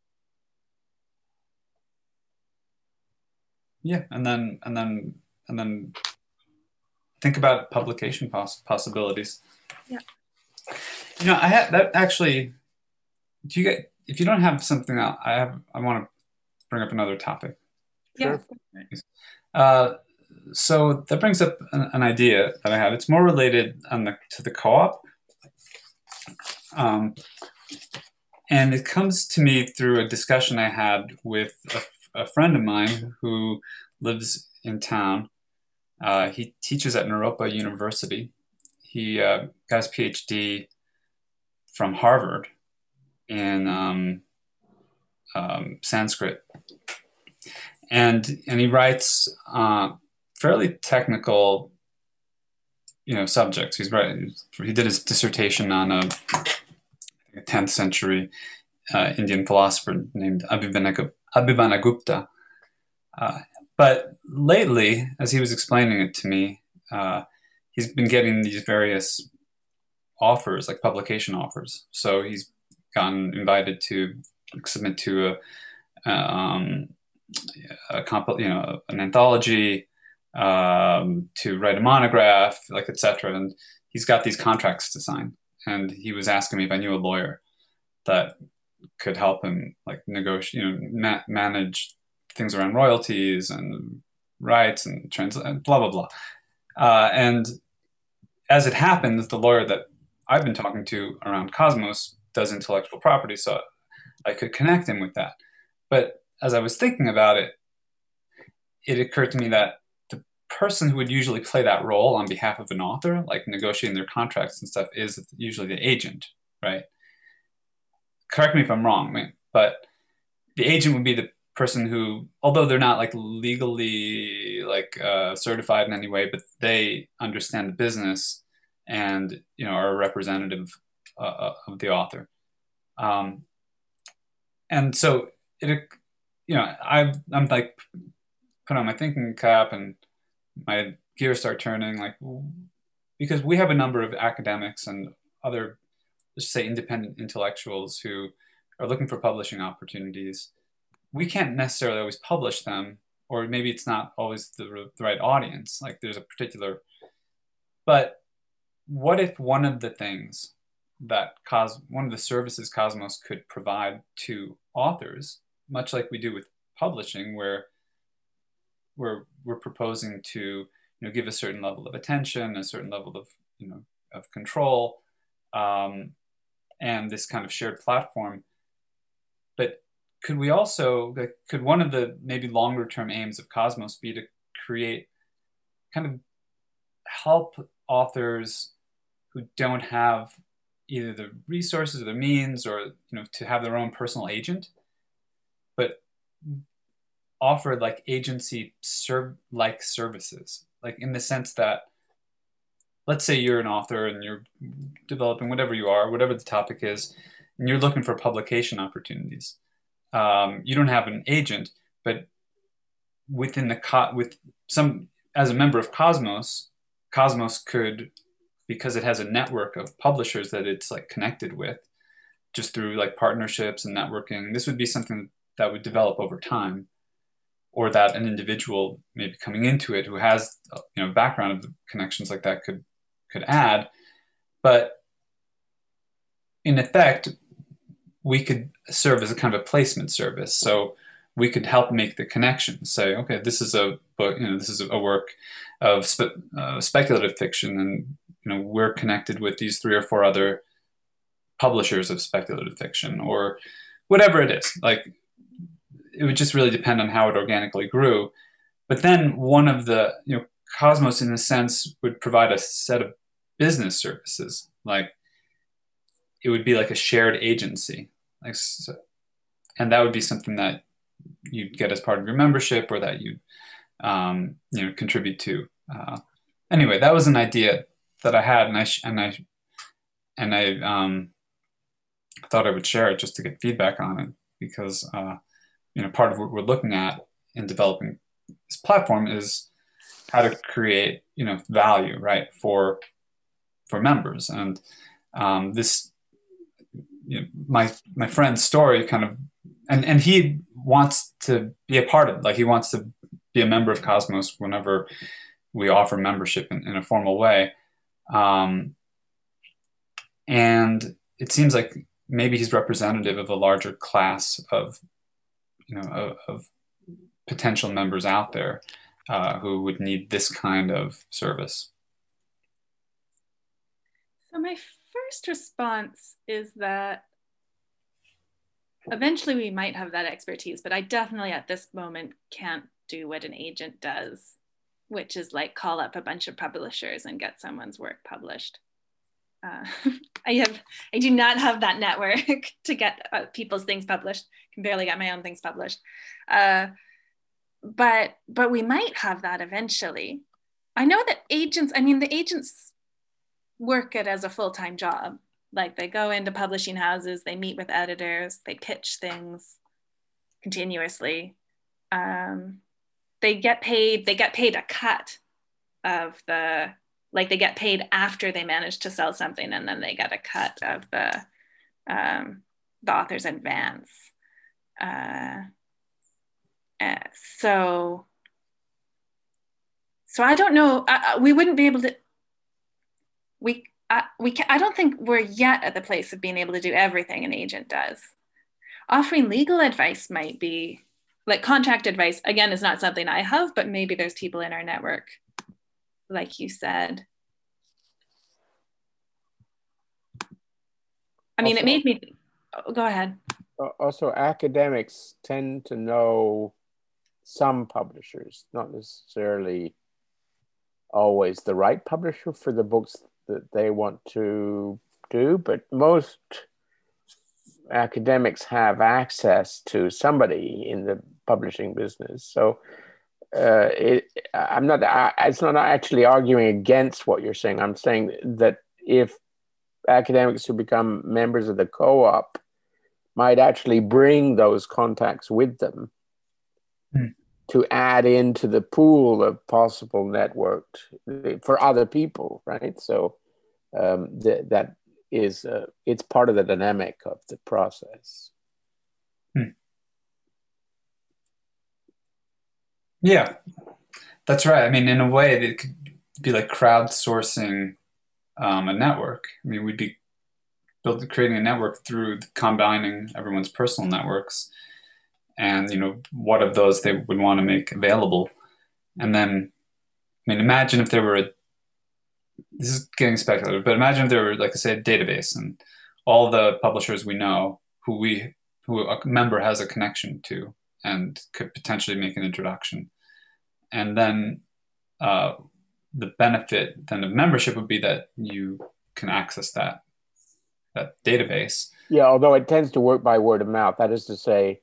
yeah, and then and then and then think about publication poss possibilities. Yeah. You know, I had that actually. Do you get if you don't have something else, I have I want to bring up another topic. Yeah. Uh, so that brings up an, an idea that I had. It's more related on the, to the co-op. Um, and it comes to me through a discussion I had with a, a friend of mine who lives in town. Uh, he teaches at Naropa University. He uh, got his PhD from Harvard in um, um, Sanskrit. And, and he writes uh, fairly technical, you know, subjects. He's right. He did his dissertation on a, a tenth century uh, Indian philosopher named Abhivana, Abhivana Gupta. Uh, but lately, as he was explaining it to me, uh, he's been getting these various offers, like publication offers. So he's gotten invited to submit to a, um, a comp, you know, an anthology, um, to write a monograph, like et cetera. And he's got these contracts to sign. And he was asking me if I knew a lawyer that could help him, like negotiate, you know, ma manage things around royalties and rights and trans, blah blah blah. Uh, and as it happens, the lawyer that I've been talking to around Cosmos does intellectual property, so I could connect him with that. But as I was thinking about it, it occurred to me that the person who would usually play that role on behalf of an author, like negotiating their contracts and stuff, is usually the agent, right? Correct me if I'm wrong, but the agent would be the person who, although they're not like legally like uh, certified in any way, but they understand the business and, you know, are a representative uh, of the author. Um, and so it, you know, I, I'm like put on my thinking cap and my gears start turning, like, because we have a number of academics and other, let's say, independent intellectuals who are looking for publishing opportunities. We can't necessarily always publish them, or maybe it's not always the, the right audience. Like there's a particular, but what if one of the things that Cos, one of the services Cosmos could provide to authors, much like we do with publishing, where we're, we're proposing to, you know, give a certain level of attention, a certain level of, you know, of control, um, and this kind of shared platform. But could we also, like, could one of the maybe longer term aims of Cosmos be to create, kind of help authors who don't have either the resources or the means, or, you know, to have their own personal agent, but offer like agency serve like services, like in the sense that, let's say you're an author and you're developing whatever you are, whatever the topic is, and you're looking for publication opportunities. Um, you don't have an agent, but within the co- with some, as a member of Cosmos, Cosmos could, because it has a network of publishers that it's like connected with, just through like partnerships and networking. This would be something that would develop over time, or that an individual maybe coming into it who has, you know, background of connections like that could could add. But in effect, we could serve as a kind of a placement service. So we could help make the connections. Say, okay, this is a book, you know, this is a work of spe uh, speculative fiction, and, you know, we're connected with these three or four other publishers of speculative fiction, or whatever it is. Like, it would just really depend on how it organically grew. But then one of the, you know, Cosmos in a sense would provide a set of business services. Like, it would be like a shared agency. Like, so, and that would be something that you'd get as part of your membership, or that you, um, you know, contribute to. Uh, anyway, that was an idea that I had, and I and I and I um, thought I would share it just to get feedback on it, because uh, you know, part of what we're looking at in developing this platform is how to create, you know, value, right, for for members. And um, this, you know, my my friend's story kind of, and and he wants to be a part of it. Like, he wants to be a member of Cosmos whenever we offer membership in, in a formal way. Um, and it seems like maybe he's representative of a larger class of, you know, of, of potential members out there uh, who would need this kind of service. So my first response is that eventually we might have that expertise, but I definitely at this moment can't do what an agent does, which is like call up a bunch of publishers and get someone's work published. Uh, I have, I do not have that network to get uh, people's things published. I can barely get my own things published. Uh, but, but we might have that eventually. I know that agents, I mean, the agents work it as a full-time job. Like, they go into publishing houses, they meet with editors, they pitch things continuously. Um, they get paid, they get paid a cut of the, like, they get paid after they manage to sell something, and then they get a cut of the, um, the author's advance. Uh, uh, so, so I don't know, uh, we wouldn't be able to, we, uh, we can, I don't think we're yet at the place of being able to do everything an agent does. Offering legal advice might be, like contract advice, again, is not something I have, but maybe there's people in our network, like you said. I mean, also, it made me, oh, go ahead. Also, academics tend to know some publishers, not necessarily always the right publisher for the books that they want to do, but most academics have access to somebody in the publishing business. So uh, it, I'm not, I, it's not actually arguing against what you're saying. I'm saying that if academics who become members of the co-op might actually bring those contacts with them hmm. to add into the pool of possible networked for other people, right? So um, th that is, uh, it's part of the dynamic of the process. Hmm. Yeah, that's right. I mean, in a way, it could be like crowdsourcing um, a network. I mean, we'd be building, creating a network through combining everyone's personal networks, and, you know, what of those they would want to make available. And then, I mean, imagine if there were a, this is getting speculative, but imagine if there were, like I said, a database, and all the publishers we know who we who a member has a connection to and could potentially make an introduction. And then uh, the benefit then of membership would be that you can access that that database. Yeah, although it tends to work by word of mouth. That is to say,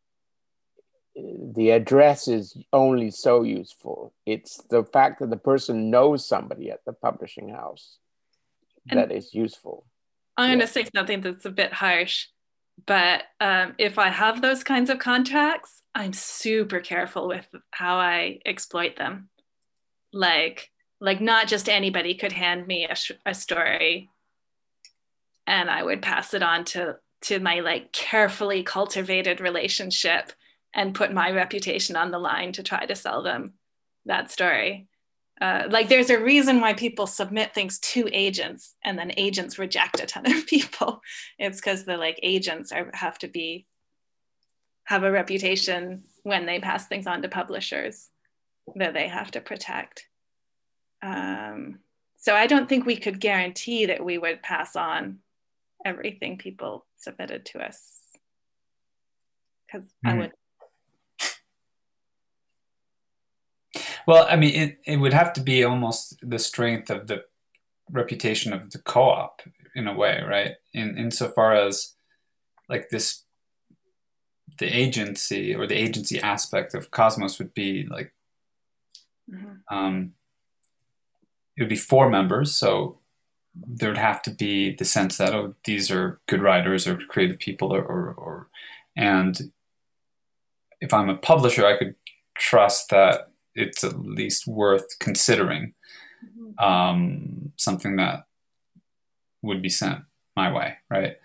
the address is only so useful. It's the fact that the person knows somebody at the publishing house And that is useful. I'm Yeah. going to say something that's a bit harsh, but um, if I have those kinds of contacts, I'm super careful with how I exploit them. Like, like not just anybody could hand me a, sh- a story and I would pass it on to, to my like carefully cultivated relationship and put my reputation on the line to try to sell them that story. Uh, like there's a reason why people submit things to agents and then agents reject a ton of people. It's because the like agents are have to be have a reputation when they pass things on to publishers that they have to protect. Um, so I don't think we could guarantee that we would pass on everything people submitted to us, because mm. I would. Well, I mean, it, it would have to be almost the strength of the reputation of the co-op in a way, right? In insofar as like this, the agency or the agency aspect of Cosmos would be like, mm-hmm. um, it would be for members. So there would have to be the sense that, oh, these are good writers or creative people, or, or, or and if I'm a publisher, I could trust that it's at least worth considering, mm-hmm. um, something that would be sent my way, right?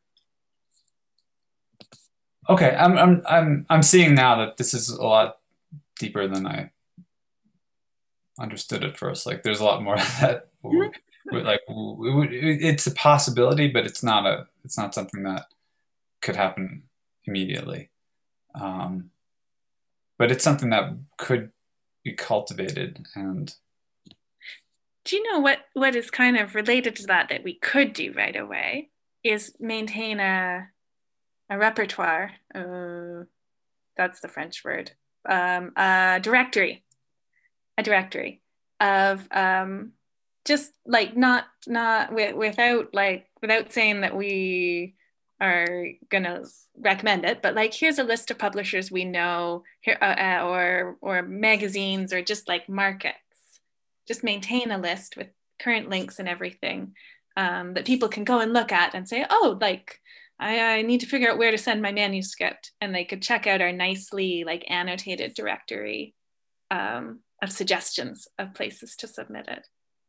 Okay, I'm I'm I'm I'm seeing now that this is a lot deeper than I understood at first. Like, there's a lot more that we, we, like we, it's a possibility, but it's not a it's not something that could happen immediately. Um, but it's something that could be cultivated. And do you know what what is kind of related to that that we could do right away is maintain a a repertoire, uh, that's the French word, um, a directory, a directory of um, just like not not with, without like without saying that we are gonna recommend it, but like here's a list of publishers we know here, uh, uh, or or magazines, or just like markets. Just maintain a list with current links and everything, um, that people can go and look at and say, oh, like I, I need to figure out where to send my manuscript, and they could check out our nicely like annotated directory um, of suggestions of places to submit it.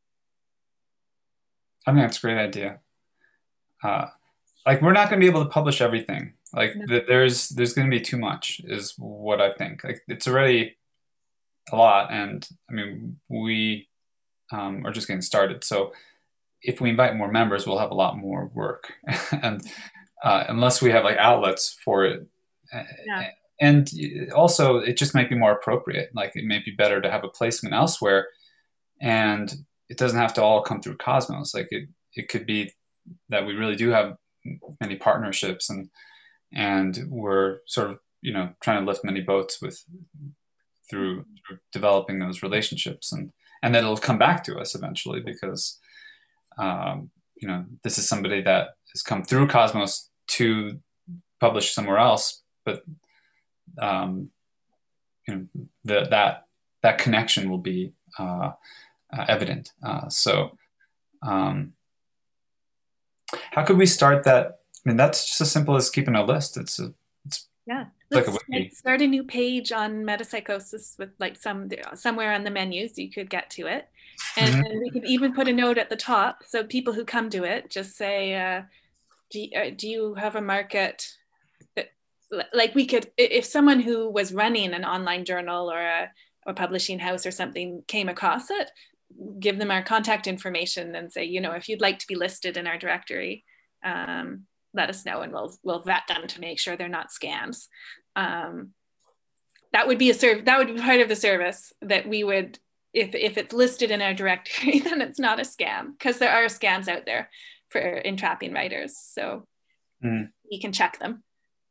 I think that's a great idea. Uh, like, we're not going to be able to publish everything. Like, no. th- there's there's going to be too much, is what I think. Like, it's already a lot, and I mean, we um, are just getting started. So, if we invite more members, we'll have a lot more work, and uh, unless we have like outlets for it, yeah. And also it just might be more appropriate. Like, it may be better to have a placement elsewhere, and it doesn't have to all come through Cosmos. Like, it it could be that we really do have many partnerships, and and we're sort of, you know, trying to lift many boats with through, through developing those relationships, and and that it'll come back to us eventually, because um, you know, this is somebody that has come through Cosmos to publish somewhere else, but um, you know, the, that that connection will be uh, uh, evident. Uh, so, um, how could we start that? I mean, that's just as simple as keeping a list. It's a, it's yeah. Like Let's a wiki. like start a new page on metapsychosis with like some somewhere on the menus you could get to it, and, mm-hmm. and we could even put a note at the top, so people who come to it just say, uh, do, uh, do you have a market that, like, we could, if someone who was running an online journal or a, a publishing house or something came across it, give them our contact information and say, you know, if you'd like to be listed in our directory, um, let us know, and we'll we'll vet them to make sure they're not scams. Um, that would be a serv- that would be part of the service that we would, if if it's listed in our directory, then it's not a scam, because there are scams out there for entrapping writers. So mm. you can check them.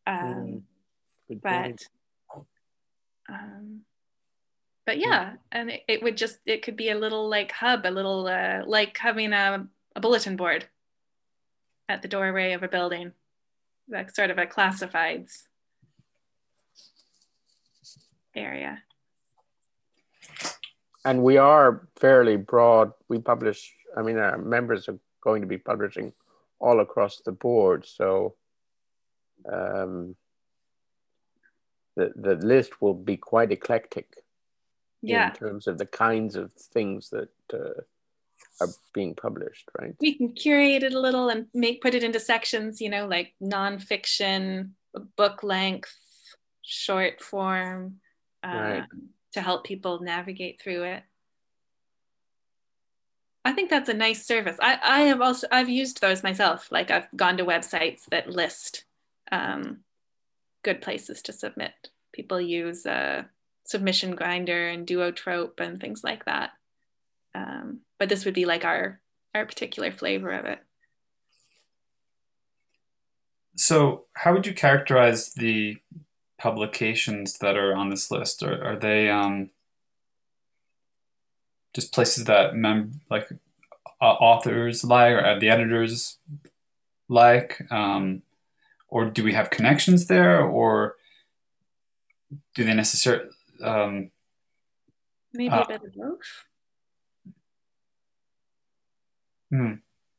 Um, Good but point. um, but yeah, and it, it would just it could be a little like hub, a little uh, like having a, a bulletin board at the doorway of a building, like sort of a classifieds area. And we are fairly broad. We publish, I mean, our members are going to be publishing all across the board. So um, the, the list will be quite eclectic Yeah. in terms of the kinds of things that uh, are being published, right? We can curate it a little and make put it into sections, you know, like nonfiction, book length, short form, uh, Right. to help people navigate through it. I think that's a nice service. I, I have also, I've used those myself. Like I've gone to websites that list um, good places to submit. People use uh, Submission Grinder and Duotrope and things like that. Um, but this would be like our, our particular flavor of it. So how would you characterize the publications that are on this list? Are, are they um, just places that mem like uh, authors like, or the editors like, um, or do we have connections there, or do they necessarily um, maybe uh, a bit of both? Hmm.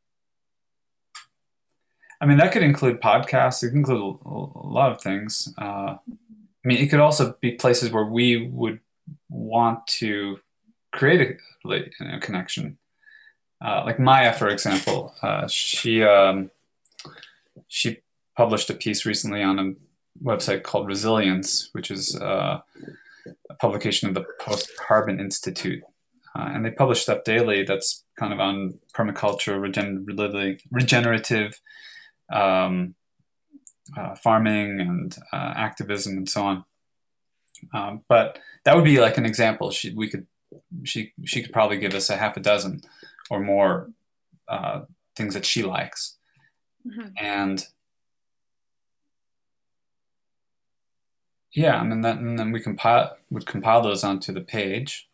I mean, that could include podcasts. It could include a, a lot of things. Uh, I mean, it could also be places where we would want to create a, like, you know, connection. Uh, like Maya, for example, uh, she um, she published a piece recently on a website called Resilience, which is uh, a publication of the Post Carbon Institute. Uh, and they publish stuff daily that's kind of on permaculture, regen- regenerative um, uh, farming and uh, activism and so on. Um, but that would be like an example. She we could she she could probably give us a half a dozen or more uh, things that she likes, Mm-hmm. and yeah, I mean that, and then we compile would compile those onto the page.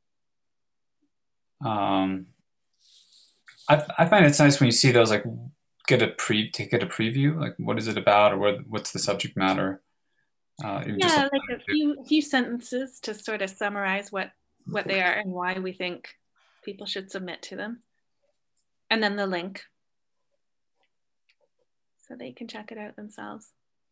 Um, I I find it's nice when you see those, like get a pre take it a preview, like what is it about, or what what's the subject matter. Uh, just Yeah, like a few few sentences to sort of summarize what what they are and why we think people should submit to them, and then the link so they can check it out themselves.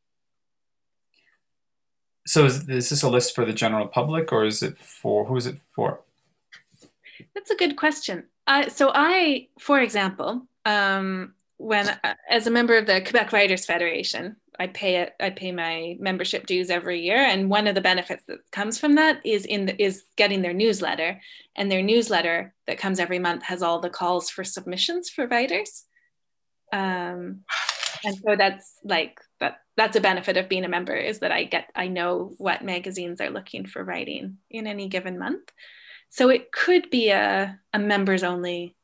So is, is this a list for the general public, or is it for, who is it for? That's a good question. Uh, so I, for example, um, when uh, as a member of the Quebec Writers Federation, I pay it. I pay my membership dues every year, and one of the benefits that comes from that is in the, is getting their newsletter. And their newsletter that comes every month has all the calls for submissions for writers. Um, and so that's like that. That's a benefit of being a member, is that I get I know what magazines are looking for writing in any given month. So it could be a, a members only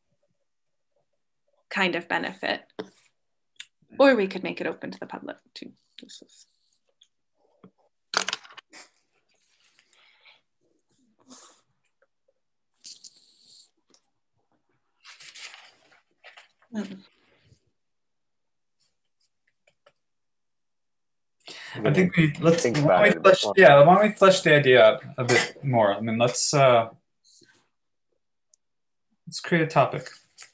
kind of benefit, or we could make it open to the public too. This is... Mm. I think we let's think why about don't we it flesh, more. yeah, why don't we flesh the idea out a bit more? I mean, let's uh, let's create a topic,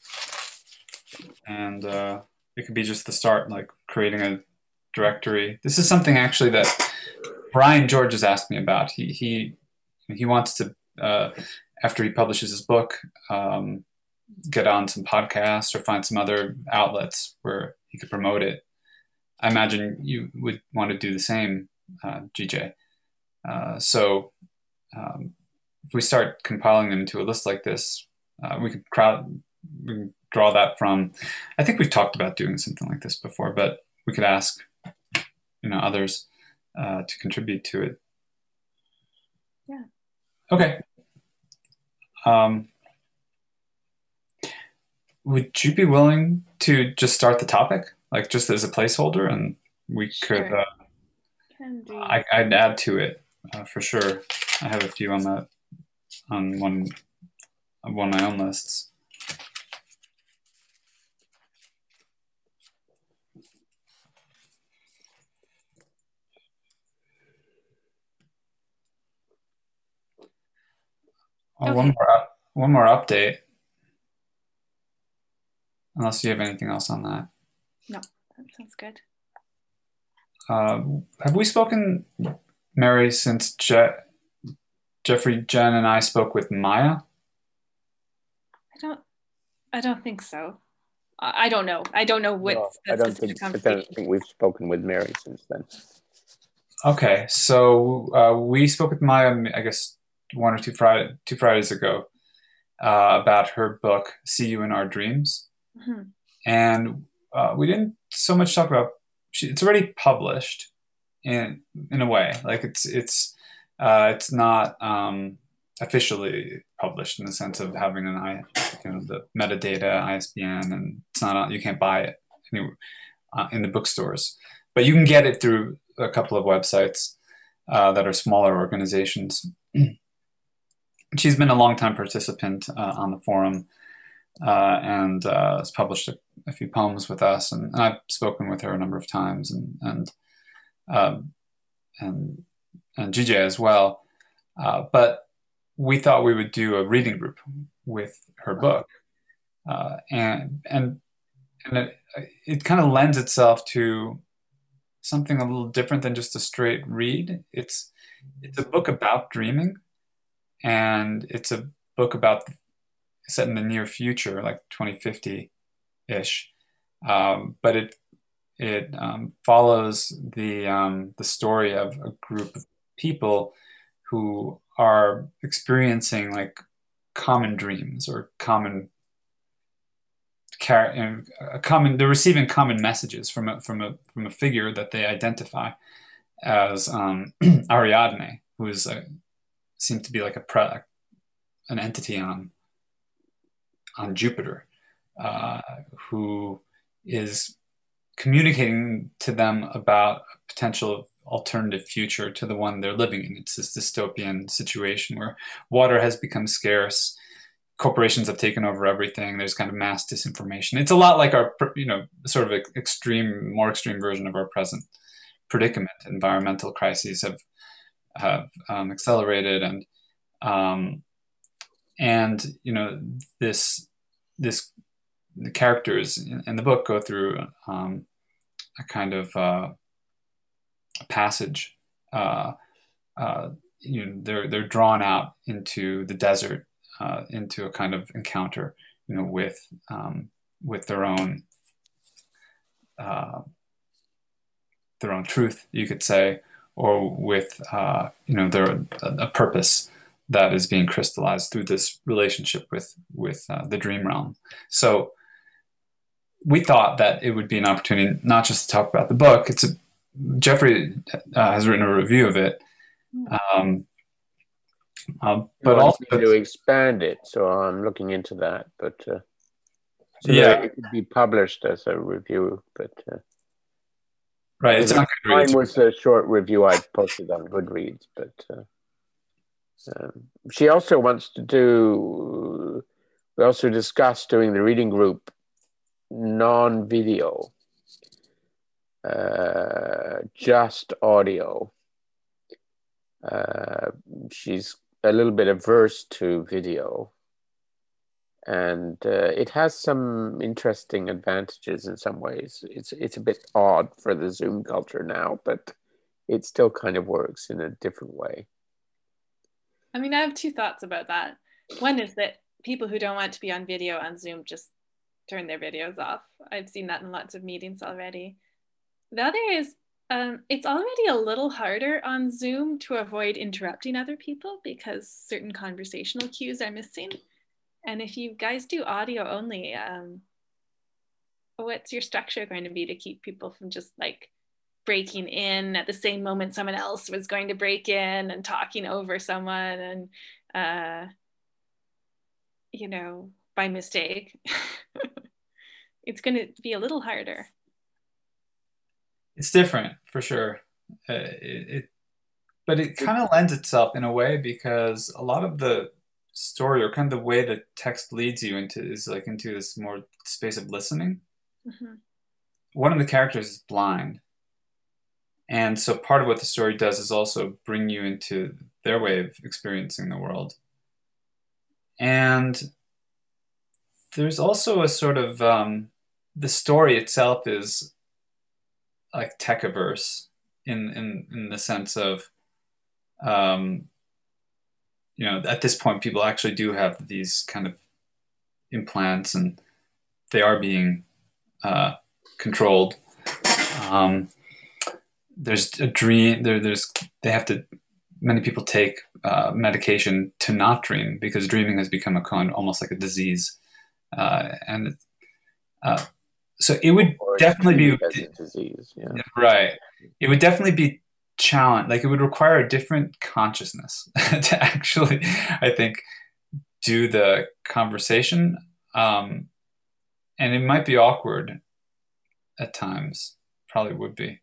and uh, it could be just the start, like creating a directory. This is something actually that Brian George has asked me about. He he he wants to uh, after he publishes his book, um, get on some podcasts or find some other outlets where he could promote it. I imagine you would want to do the same, uh, G J. Uh, so um, if we start compiling them into a list like this, uh, we could crowd, we can draw that from, I think we've talked about doing something like this before, but we could ask, you know, others uh, to contribute to it. Yeah. Okay. Um, would you be willing to just start the topic, like just as a placeholder, and we Sure. could. Uh, Can do. I, I'd add to it uh, for sure. I have a few on that on one on one of my own lists. Oh, Okay. one more up, one more update. Unless you have anything else on that. No, that sounds good. Uh, have we spoken, Mary, since Je Jeffrey, Jen, and I spoke with Maya? I don't. I don't think so. I, I don't know. I don't know what No, the I don't specific think I conversation. don't think we've spoken with Mary since then. Okay, so uh, we spoke with Maya, I guess one or two Friday, two Fridays ago, uh, about her book "See You in Our Dreams," Mm-hmm. and uh, we didn't so much talk about. She, it's already published, in in a way, like it's it's uh, it's not um, officially published in the sense of having an I, you know, the metadata, I S B N, and it's not you can't buy it anywhere uh, in the bookstores, but you can get it through a couple of websites uh, that are smaller organizations. She's been a longtime participant uh, on the forum uh, and uh, has published a, a few poems with us, and, and I've spoken with her a number of times, and and um, and, and G J as well. Uh, but we thought we would do a reading group with her book, uh, and and and it, it kind of lends itself to something a little different than just a straight read. It's it's a book about dreaming, and it's a book about set in the near future, like twenty fifty ish. Um, but it it um, follows the um, the story of a group of people who are experiencing like common dreams or common a common they're receiving common messages from a from a from a figure that they identify as um, Ariadne, who is a, seems to be like a pre, an entity on on Jupiter, uh, who is communicating to them about a potential alternative future to the one they're living in. It's this dystopian situation where water has become scarce, corporations have taken over everything. There's kind of mass disinformation. It's a lot like our, you know, sort of extreme, more extreme version of our present predicament. Environmental crises have have um, accelerated, and um, and you know this this the characters in, in the book go through um, a kind of uh, a passage. Uh, uh, you know, they're they're drawn out into the desert, uh, into a kind of encounter, you know, with um, with their own uh, their own truth, you could say, or with uh, you know their a, a purpose that is being crystallized through this relationship with with uh, the dream realm. So we thought that it would be an opportunity not just to talk about the book. It's a Jeffrey uh, has written a review of it, um, uh, but also to expand it, so I'm looking into that. But uh, so yeah, that it could be published as a review. But uh, right, it's on mine Goodreads. was a short review I posted on Goodreads. But uh, um, she also wants to do. We also discussed doing the reading group non-video, uh, just audio. Uh, she's a little bit averse to video, and uh, it has some interesting advantages in some ways. It's it's a bit odd for the Zoom culture now, but it still kind of works in a different way. I mean, I have two thoughts about that. One is that people who don't want to be on video on Zoom just turn their videos off. I've seen that in lots of meetings already. The other is um, it's already a little harder on Zoom to avoid interrupting other people because certain conversational cues are missing. And if you guys do audio only, um, what's your structure going to be to keep people from just like breaking in at the same moment someone else was going to break in and talking over someone and, uh, you know, by mistake? It's going to be a little harder. It's different for sure. Uh, it, it, but it kind of lends itself in a way because a lot of the story or kind of the way that text leads you into is like into this more space of listening. Mm-hmm. One of the characters is blind. And so part of what the story does is also bring you into their way of experiencing the world. And there's also a sort of um, the story itself is like techiverse in in in the sense of um, you know, at this point people actually do have these kind of implants and they are being uh, controlled. Um, there's a dream there there's they have to many people take uh, medication to not dream because dreaming has become a kind almost like a disease. Uh, and uh, so it would Or definitely be as a disease, yeah. right. It would definitely be challenge. Like it would require a different consciousness to actually, I think, do the conversation. Um, and it might be awkward at times. Probably would be.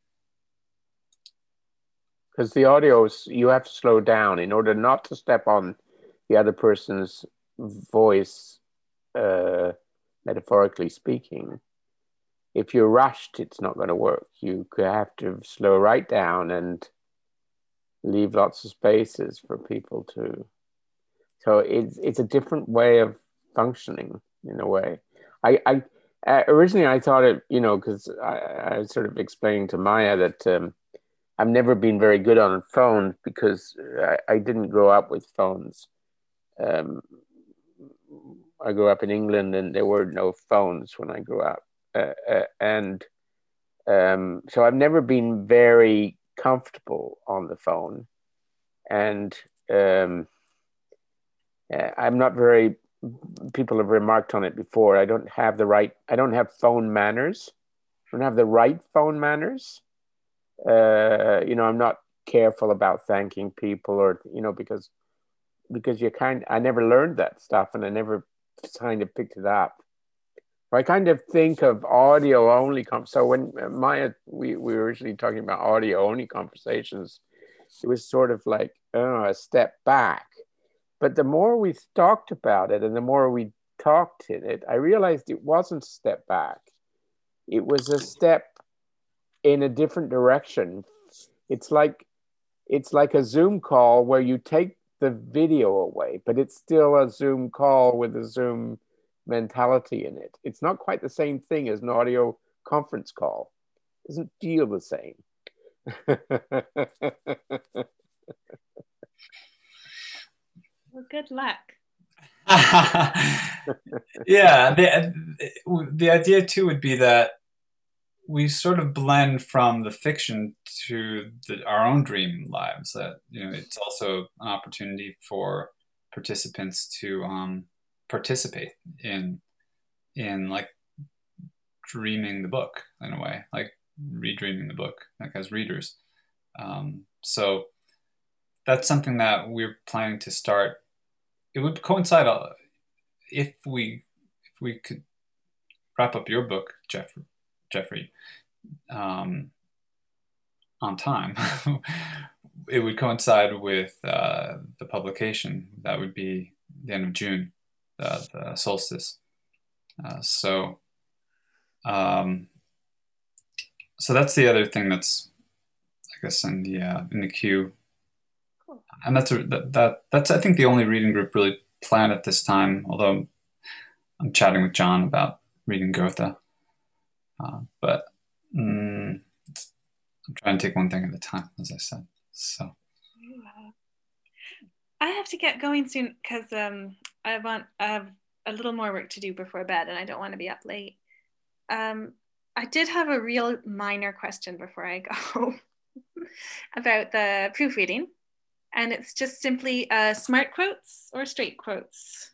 Because the audio, you have to slow down in order not to step on the other person's voice, uh, metaphorically speaking. If you're rushed, it's not going to work. You have to slow right down and leave lots of spaces for people to. So it's it's a different way of functioning in a way. I, I uh, originally I thought it, you know, because I, I was sort of explaining to Maya that um, I've never been very good on phones because I, I didn't grow up with phones. Um, I grew up in England and there were no phones when I grew up. Uh, uh, and um, so I've never been very comfortable on the phone. And um, uh, I'm not very, people have remarked on it before. I don't have the right, I don't have phone manners. I don't have the right phone manners. Uh, you know, I'm not careful about thanking people or, you know, because, because you kind, I never learned that stuff and I never kind of picked it up. I kind of think of audio only. Com- so when Maya, we, we were originally talking about audio only conversations, it was sort of like oh, a step back. But the more we talked about it and the more we talked in it, I realized it wasn't a step back. It was a step in a different direction. It's like it's like a Zoom call where you take the video away, but it's still a Zoom call with a Zoom mentality in it. It's not quite the same thing as an audio conference call. It doesn't feel the same. Well, good luck. Yeah, the, the idea too would be that we sort of blend from the fiction to the, our own dream lives. That you know, it's also an opportunity for participants to um, participate in in like dreaming the book in a way, like redreaming the book, like as readers. Um, so that's something that we're planning to start. It would coincide uh, if we if we could wrap up your book, Jeff, Jeffrey, um, on time. It would coincide with uh, the publication. That would be the end of June, uh, the solstice. Uh, so, um, so that's the other thing that's, I guess, in the uh, in the queue. Cool. And that's a, that, that that's I think the only reading group really planned at this time. Although I'm chatting with John about reading Goethe, uh, but mm, I'm trying to take one thing at a time, as I said. So I have to get going soon because um, I want I have a little more work to do before bed, and I don't want to be up late. Um, I did have a real minor question before I go about the proofreading, and it's just simply uh, smart quotes or straight quotes.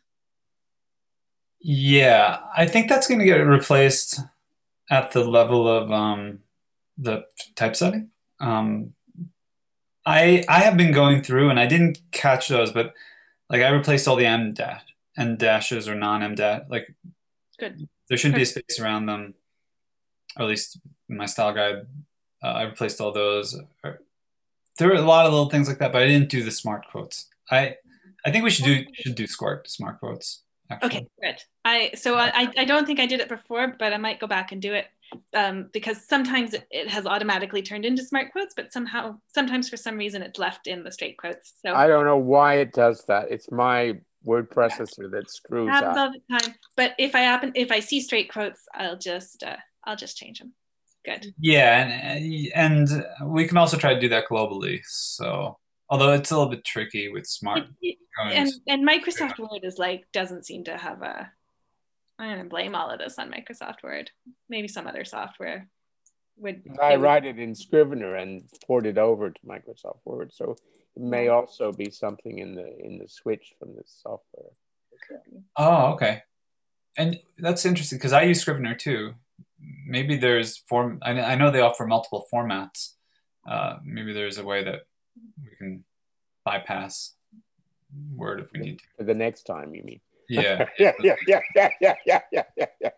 Yeah, I think that's going to get replaced at the level of um, the typesetting. Um, I I have been going through and I didn't catch those, but like I replaced all the M dash and dashes or non-M dash. Like good. There should be a space around them, or at least in my style guide. uh, I replaced all those. There were a lot of little things like that, but I didn't do the smart quotes. I I think we should do should do smart smart quotes. Actually. Okay, good. I so I I don't think I did it before, but I might go back and do it um, because sometimes it, it has automatically turned into smart quotes, but somehow sometimes for some reason it's left in the straight quotes. So I don't know why it does that. It's my word processor that screws it happens up. all the time. But if I happen if I see straight quotes, I'll just uh, I'll just change them. Good. Yeah, and and we can also try to do that globally. So although it's a little bit tricky with smart. It, it, and and Microsoft Word is like doesn't seem to have a. I'm gonna blame all of this on Microsoft Word. Maybe some other software would. I would, write it in Scrivener and port it over to Microsoft Word, so it may also be something in the in the switch from this software. Oh, okay. And that's interesting because I use Scrivener too. Maybe there's form. I, I know they offer multiple formats. Uh, maybe there's a way that we can bypass Word if we need to. For the next time, you mean? Yeah. yeah, yeah, yeah, yeah, yeah, yeah, yeah, yeah, yeah.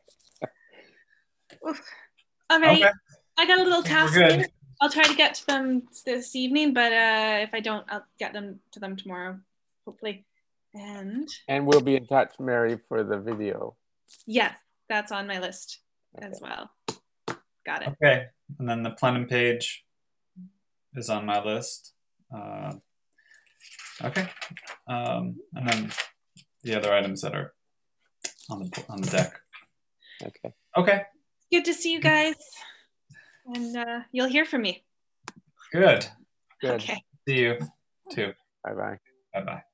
All right. Okay. I got a little task We're good. here. I'll try to get to them this evening, but uh, if I don't, I'll get them to them tomorrow, hopefully. And And we'll be in touch, Mary, for the video. yes, that's on my list Okay. as well. Got it. Okay. And then the plenum page is on my list. Uh, okay. Um, and then the other items that are on the on the deck. Okay. Okay. Good to see you guys, and uh, you'll hear from me. Good. Good. Okay. See you too. Bye bye. Bye bye.